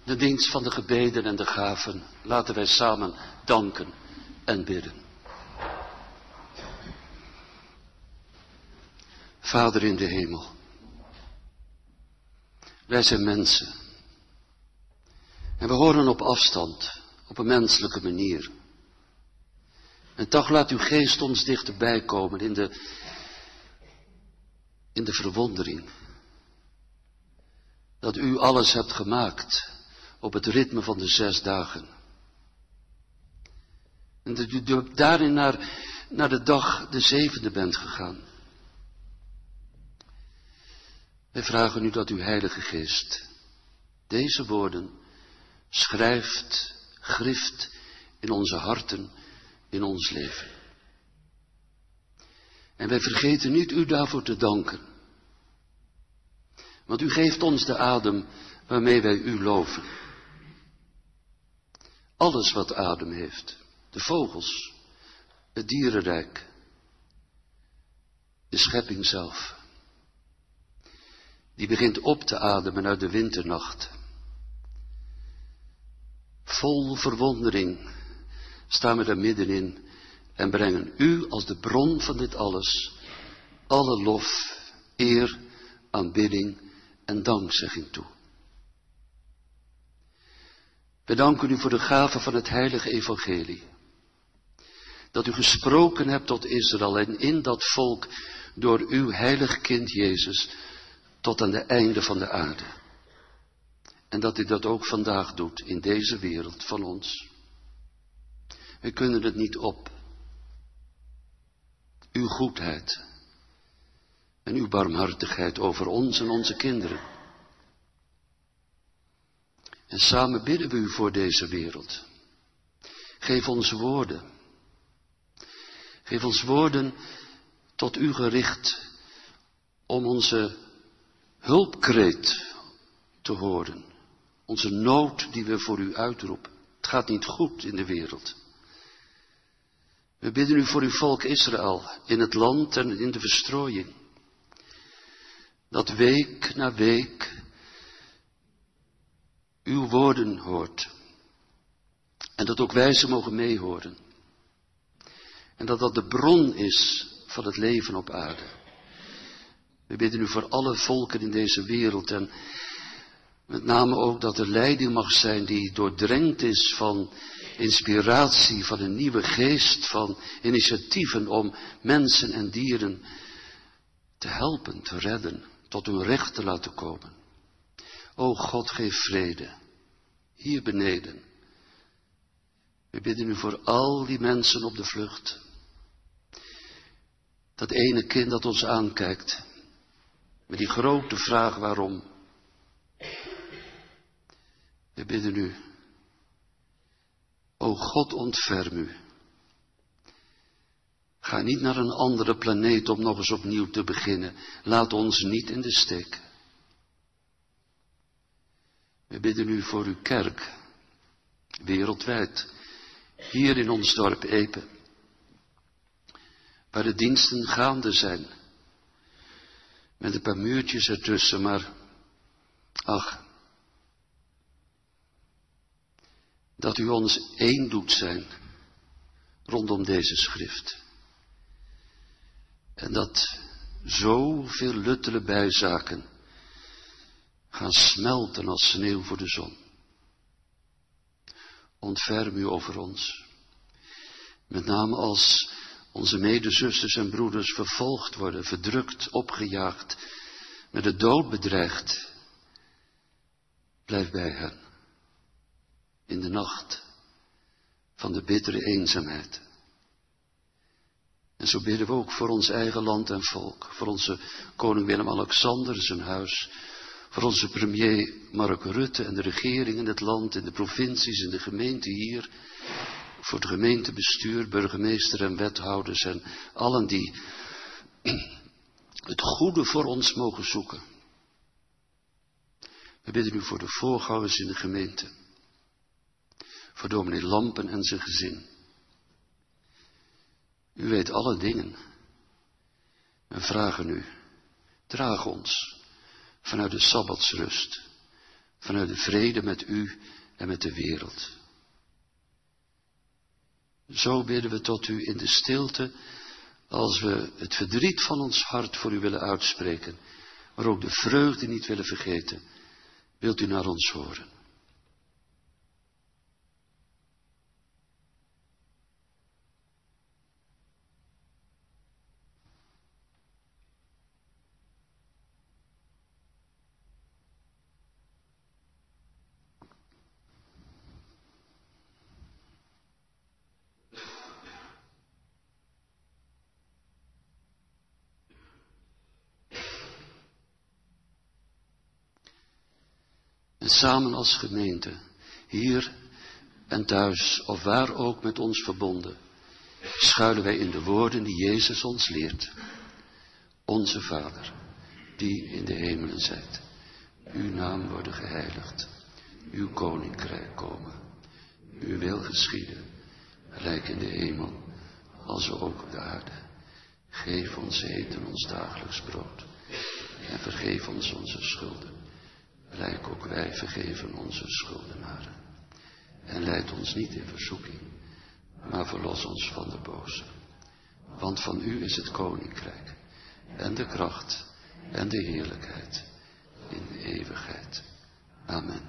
de dienst van de gebeden en de gaven, laten wij samen danken en bidden. Vader in de hemel, wij zijn mensen en we horen op afstand, op een menselijke manier. En toch laat uw geest ons dichterbij komen in de verwondering dat u alles hebt gemaakt op het ritme van de 6 dagen. En dat u daarin naar de dag de 7e bent gegaan. Wij vragen u dat uw Heilige Geest deze woorden schrijft, grift in onze harten, in ons leven. En wij vergeten niet u daarvoor te danken. Want u geeft ons de adem waarmee wij u loven. Alles wat adem heeft, de vogels, het dierenrijk, de schepping zelf, die begint op te ademen uit de winternacht. Vol verwondering staan we daar middenin en brengen u als de bron van dit alles alle lof, eer, aanbidding en dankzegging toe. We danken u voor de gave van het heilige evangelie. Dat u gesproken hebt tot Israël en in dat volk door uw heilig kind Jezus tot aan de einde van de aarde. En dat u dat ook vandaag doet in deze wereld van ons. We kunnen het niet op. Uw goedheid en uw barmhartigheid over ons en onze kinderen. En samen bidden we u voor deze wereld. Geef ons woorden. Geef ons woorden tot u gericht om onze hulpkreet te horen. Onze nood die we voor u uitroepen. Het gaat niet goed in de wereld. We bidden u voor uw volk Israël in het land en in de verstrooiing. Dat week na week uw woorden hoort. En dat ook wij ze mogen meehoren. En dat dat de bron is van het leven op aarde. We bidden u voor alle volken in deze wereld en met name ook dat er leiding mag zijn die doordrenkt is van inspiratie, van een nieuwe geest, van initiatieven om mensen en dieren te helpen, te redden, tot hun recht te laten komen. O God, geef vrede, hier beneden. We bidden u voor al die mensen op de vlucht. Dat ene kind dat ons aankijkt, met die grote vraag waarom. We bidden u, o God, ontferm u. Ga niet naar een andere planeet om nog eens opnieuw te beginnen. Laat ons niet in de steek. We bidden u voor uw kerk, wereldwijd, hier in ons dorp Epe, waar de diensten gaande zijn, met een paar muurtjes ertussen, maar ach, dat u ons één doet zijn rondom deze schrift. En dat zoveel luttele bijzaken gaan smelten als sneeuw voor de zon. Ontferm u over ons. Met name als onze medezusters en broeders vervolgd worden, verdrukt, opgejaagd, met de dood bedreigd. Blijf bij hen. In de nacht van de bittere eenzaamheid. En zo bidden we ook voor ons eigen land en volk. Voor onze koning Willem-Alexander, zijn huis. Voor onze premier Mark Rutte en de regering in het land, in de provincies, in de gemeente hier. Voor het gemeentebestuur, burgemeester en wethouders en allen die het goede voor ons mogen zoeken. We bidden u voor de voorgangers in de gemeente. Voor dominee Lampen en zijn gezin. U weet alle dingen. We vragen u, draag ons vanuit de sabbatsrust vanuit de vrede met u en met de wereld. Zo bidden we tot u in de stilte, als we het verdriet van ons hart voor u willen uitspreken, maar ook de vreugde niet willen vergeten. Wilt u naar ons horen? En samen als gemeente, hier en thuis of waar ook met ons verbonden, schuilen wij in de woorden die Jezus ons leert. Onze Vader, die in de hemelen zijt, uw naam worden geheiligd, uw koninkrijk komen, uw wil geschieden, gelijk in de hemel, als ook op de aarde. Geef ons heden ons dagelijks brood en vergeef ons onze schulden, gelijk ook wij vergeven onze schuldenaren. En leid ons niet in verzoeking, maar verlos ons van de boze. Want van u is het koninkrijk, en de kracht, en de heerlijkheid, in de eeuwigheid. Amen.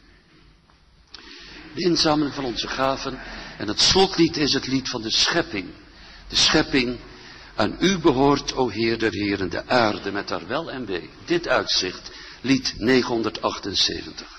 De inzameling van onze gaven, en het slotlied is het lied van de schepping. De schepping, aan u behoort, o Heer der Heren, de aarde met haar wel en wee. Dit uitzicht, lied 978.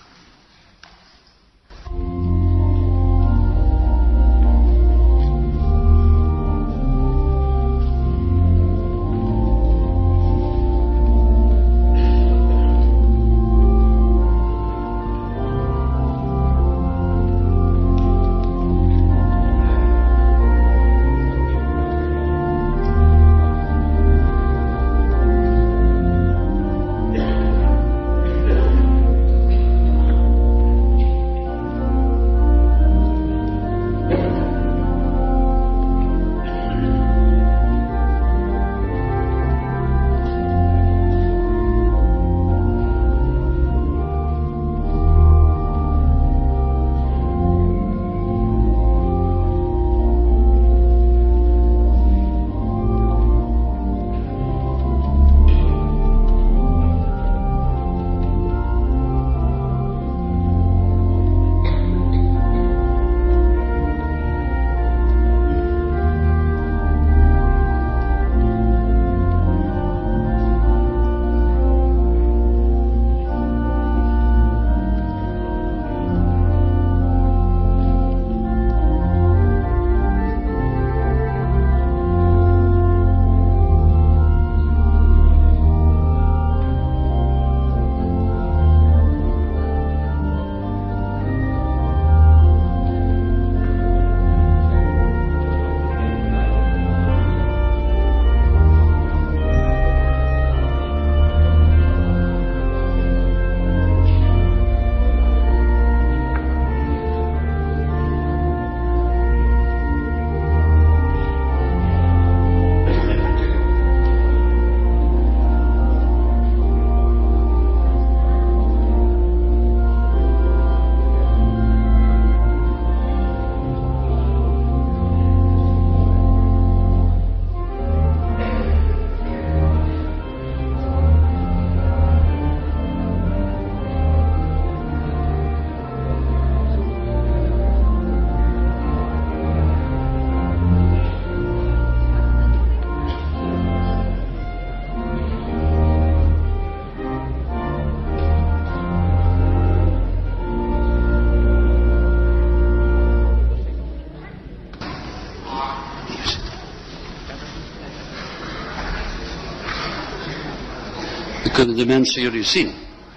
Kunnen de mensen jullie zien?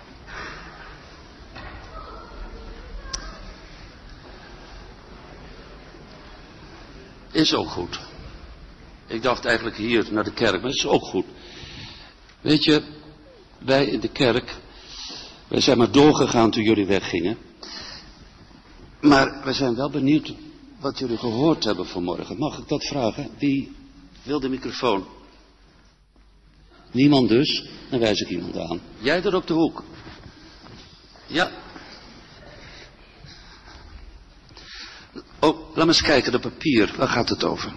Is ook goed. Ik dacht eigenlijk hier naar de kerk, maar het is ook goed. Weet je, wij in de kerk, wij zijn maar doorgegaan toen jullie weggingen. Maar wij zijn wel benieuwd wat jullie gehoord hebben vanmorgen. Mag ik dat vragen? Wie wil de microfoon? Niemand dus? Dan wijs ik iemand aan. Jij daar op de hoek. Ja, Laat me eens kijken, dat papier, waar gaat het over?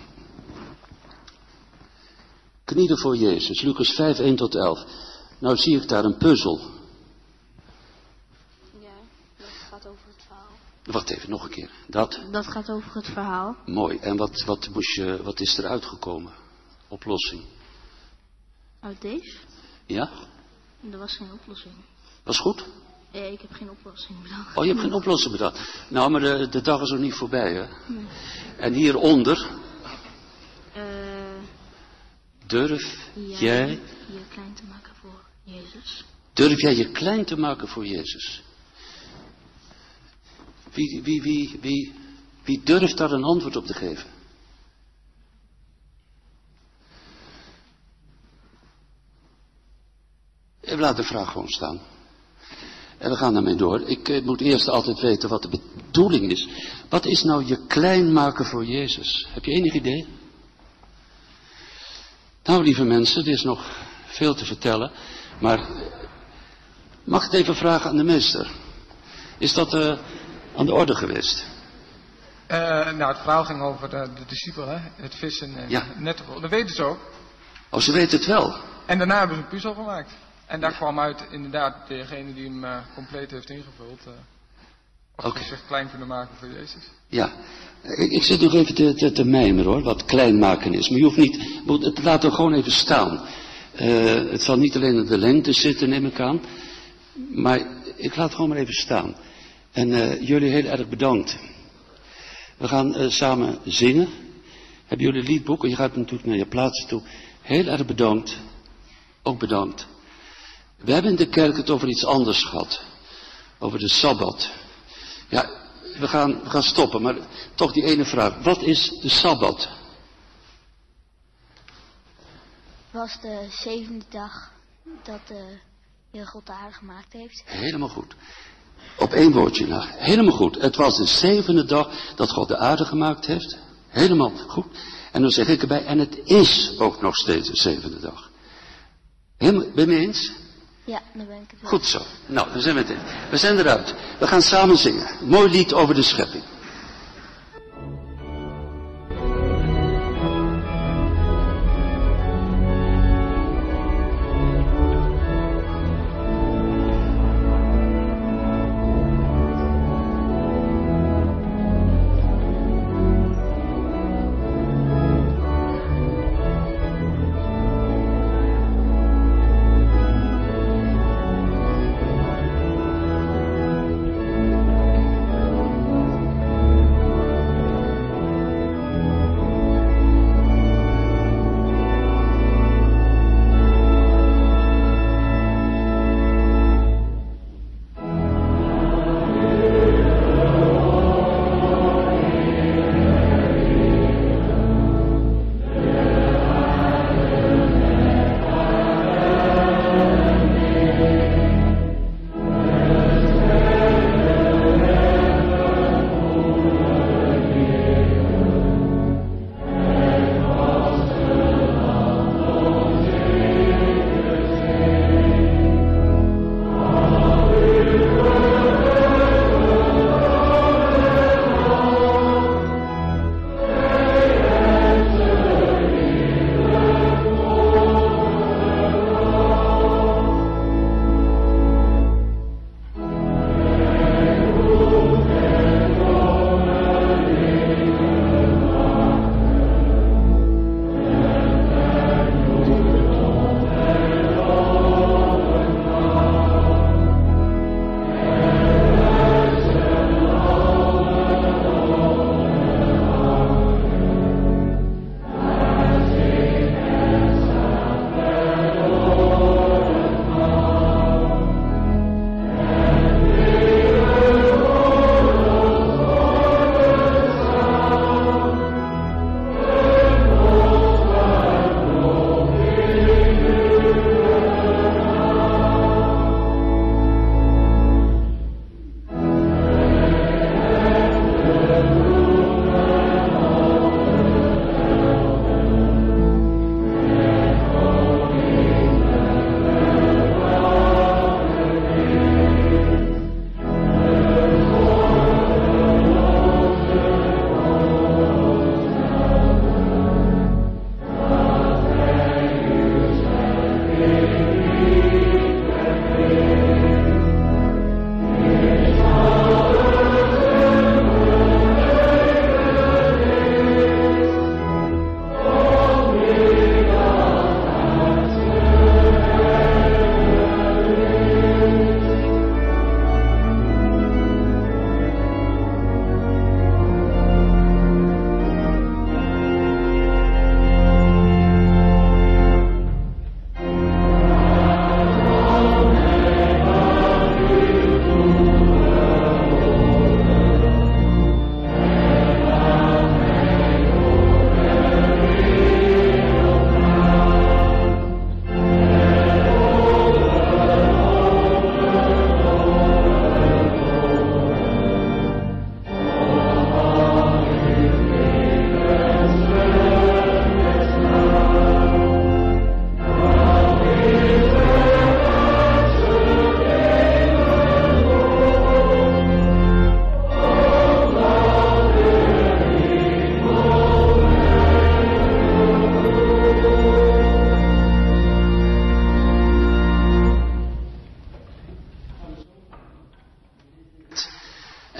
Knielen voor Jezus, Lucas 5, 1 tot 11. Nou zie ik daar een puzzel. Ja, dat gaat over het verhaal. Wacht even, nog een keer. Dat gaat over het verhaal. Mooi. En wat is er uitgekomen? Oplossing. Uit deze? Ja? Er was geen oplossing. Was goed? Ik heb geen oplossing bedacht. Oh, je hebt geen oplossing bedacht. Nou, maar de dag is nog niet voorbij, hè? Nee. En hieronder... Durf jij... je klein te maken voor Jezus? Durf jij je klein te maken voor Jezus? Wie durft daar een antwoord op te geven? We laten de vraag gewoon staan. En we gaan daarmee door. Ik moet eerst altijd weten wat de bedoeling is. Wat is nou je klein maken voor Jezus? Heb je enig idee? Nou, lieve mensen, er is nog veel te vertellen. Maar mag ik het even vragen aan de meester? Is dat aan de orde geweest? Nou, het verhaal ging over de discipelen, het vissen en Ja. net. Dat weten ze ook. Oh, ze weten het wel. En daarna hebben ze een puzzel gemaakt. En daar kwam uit inderdaad degene die hem compleet heeft ingevuld. Of ze zich klein kunnen maken voor Jezus. Ja, ik zit nog even te mijmeren hoor, wat klein maken is. Maar je hoeft niet, het laten we gewoon even staan. Het zal niet alleen in de lengte zitten, neem ik aan. Maar ik laat het gewoon maar even staan. En jullie heel erg bedankt. We gaan samen zingen. Hebben jullie liedboek? Je gaat natuurlijk naar je plaats toe. Heel erg bedankt. Ook bedankt. We hebben in de kerk het over iets anders gehad. Over de Sabbat. Ja, we gaan stoppen, maar toch die ene vraag. Wat is de Sabbat? Was de 7e dag dat de Heer God de aarde gemaakt heeft. Helemaal goed. Op één woordje na. Helemaal goed. Het was de 7e dag dat God de aarde gemaakt heeft. Helemaal goed. En dan zeg ik erbij, en het is ook nog steeds de 7e dag. Ben je mee eens? Ja, daar ben ik het wel. Goed zo. Nou, dan zijn we het. We zijn eruit. We gaan samen zingen. Mooi lied over de schepping.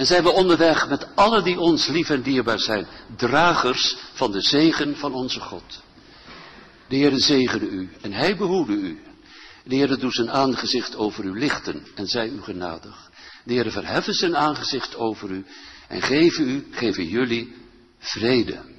En zijn we onderweg met allen die ons lief en dierbaar zijn, dragers van de zegen van onze God. De Heere zegene u en hij behoede u. De Heere doet zijn aangezicht over u lichten en zij u genadig. De Heere verheffen zijn aangezicht over u en geven jullie vrede.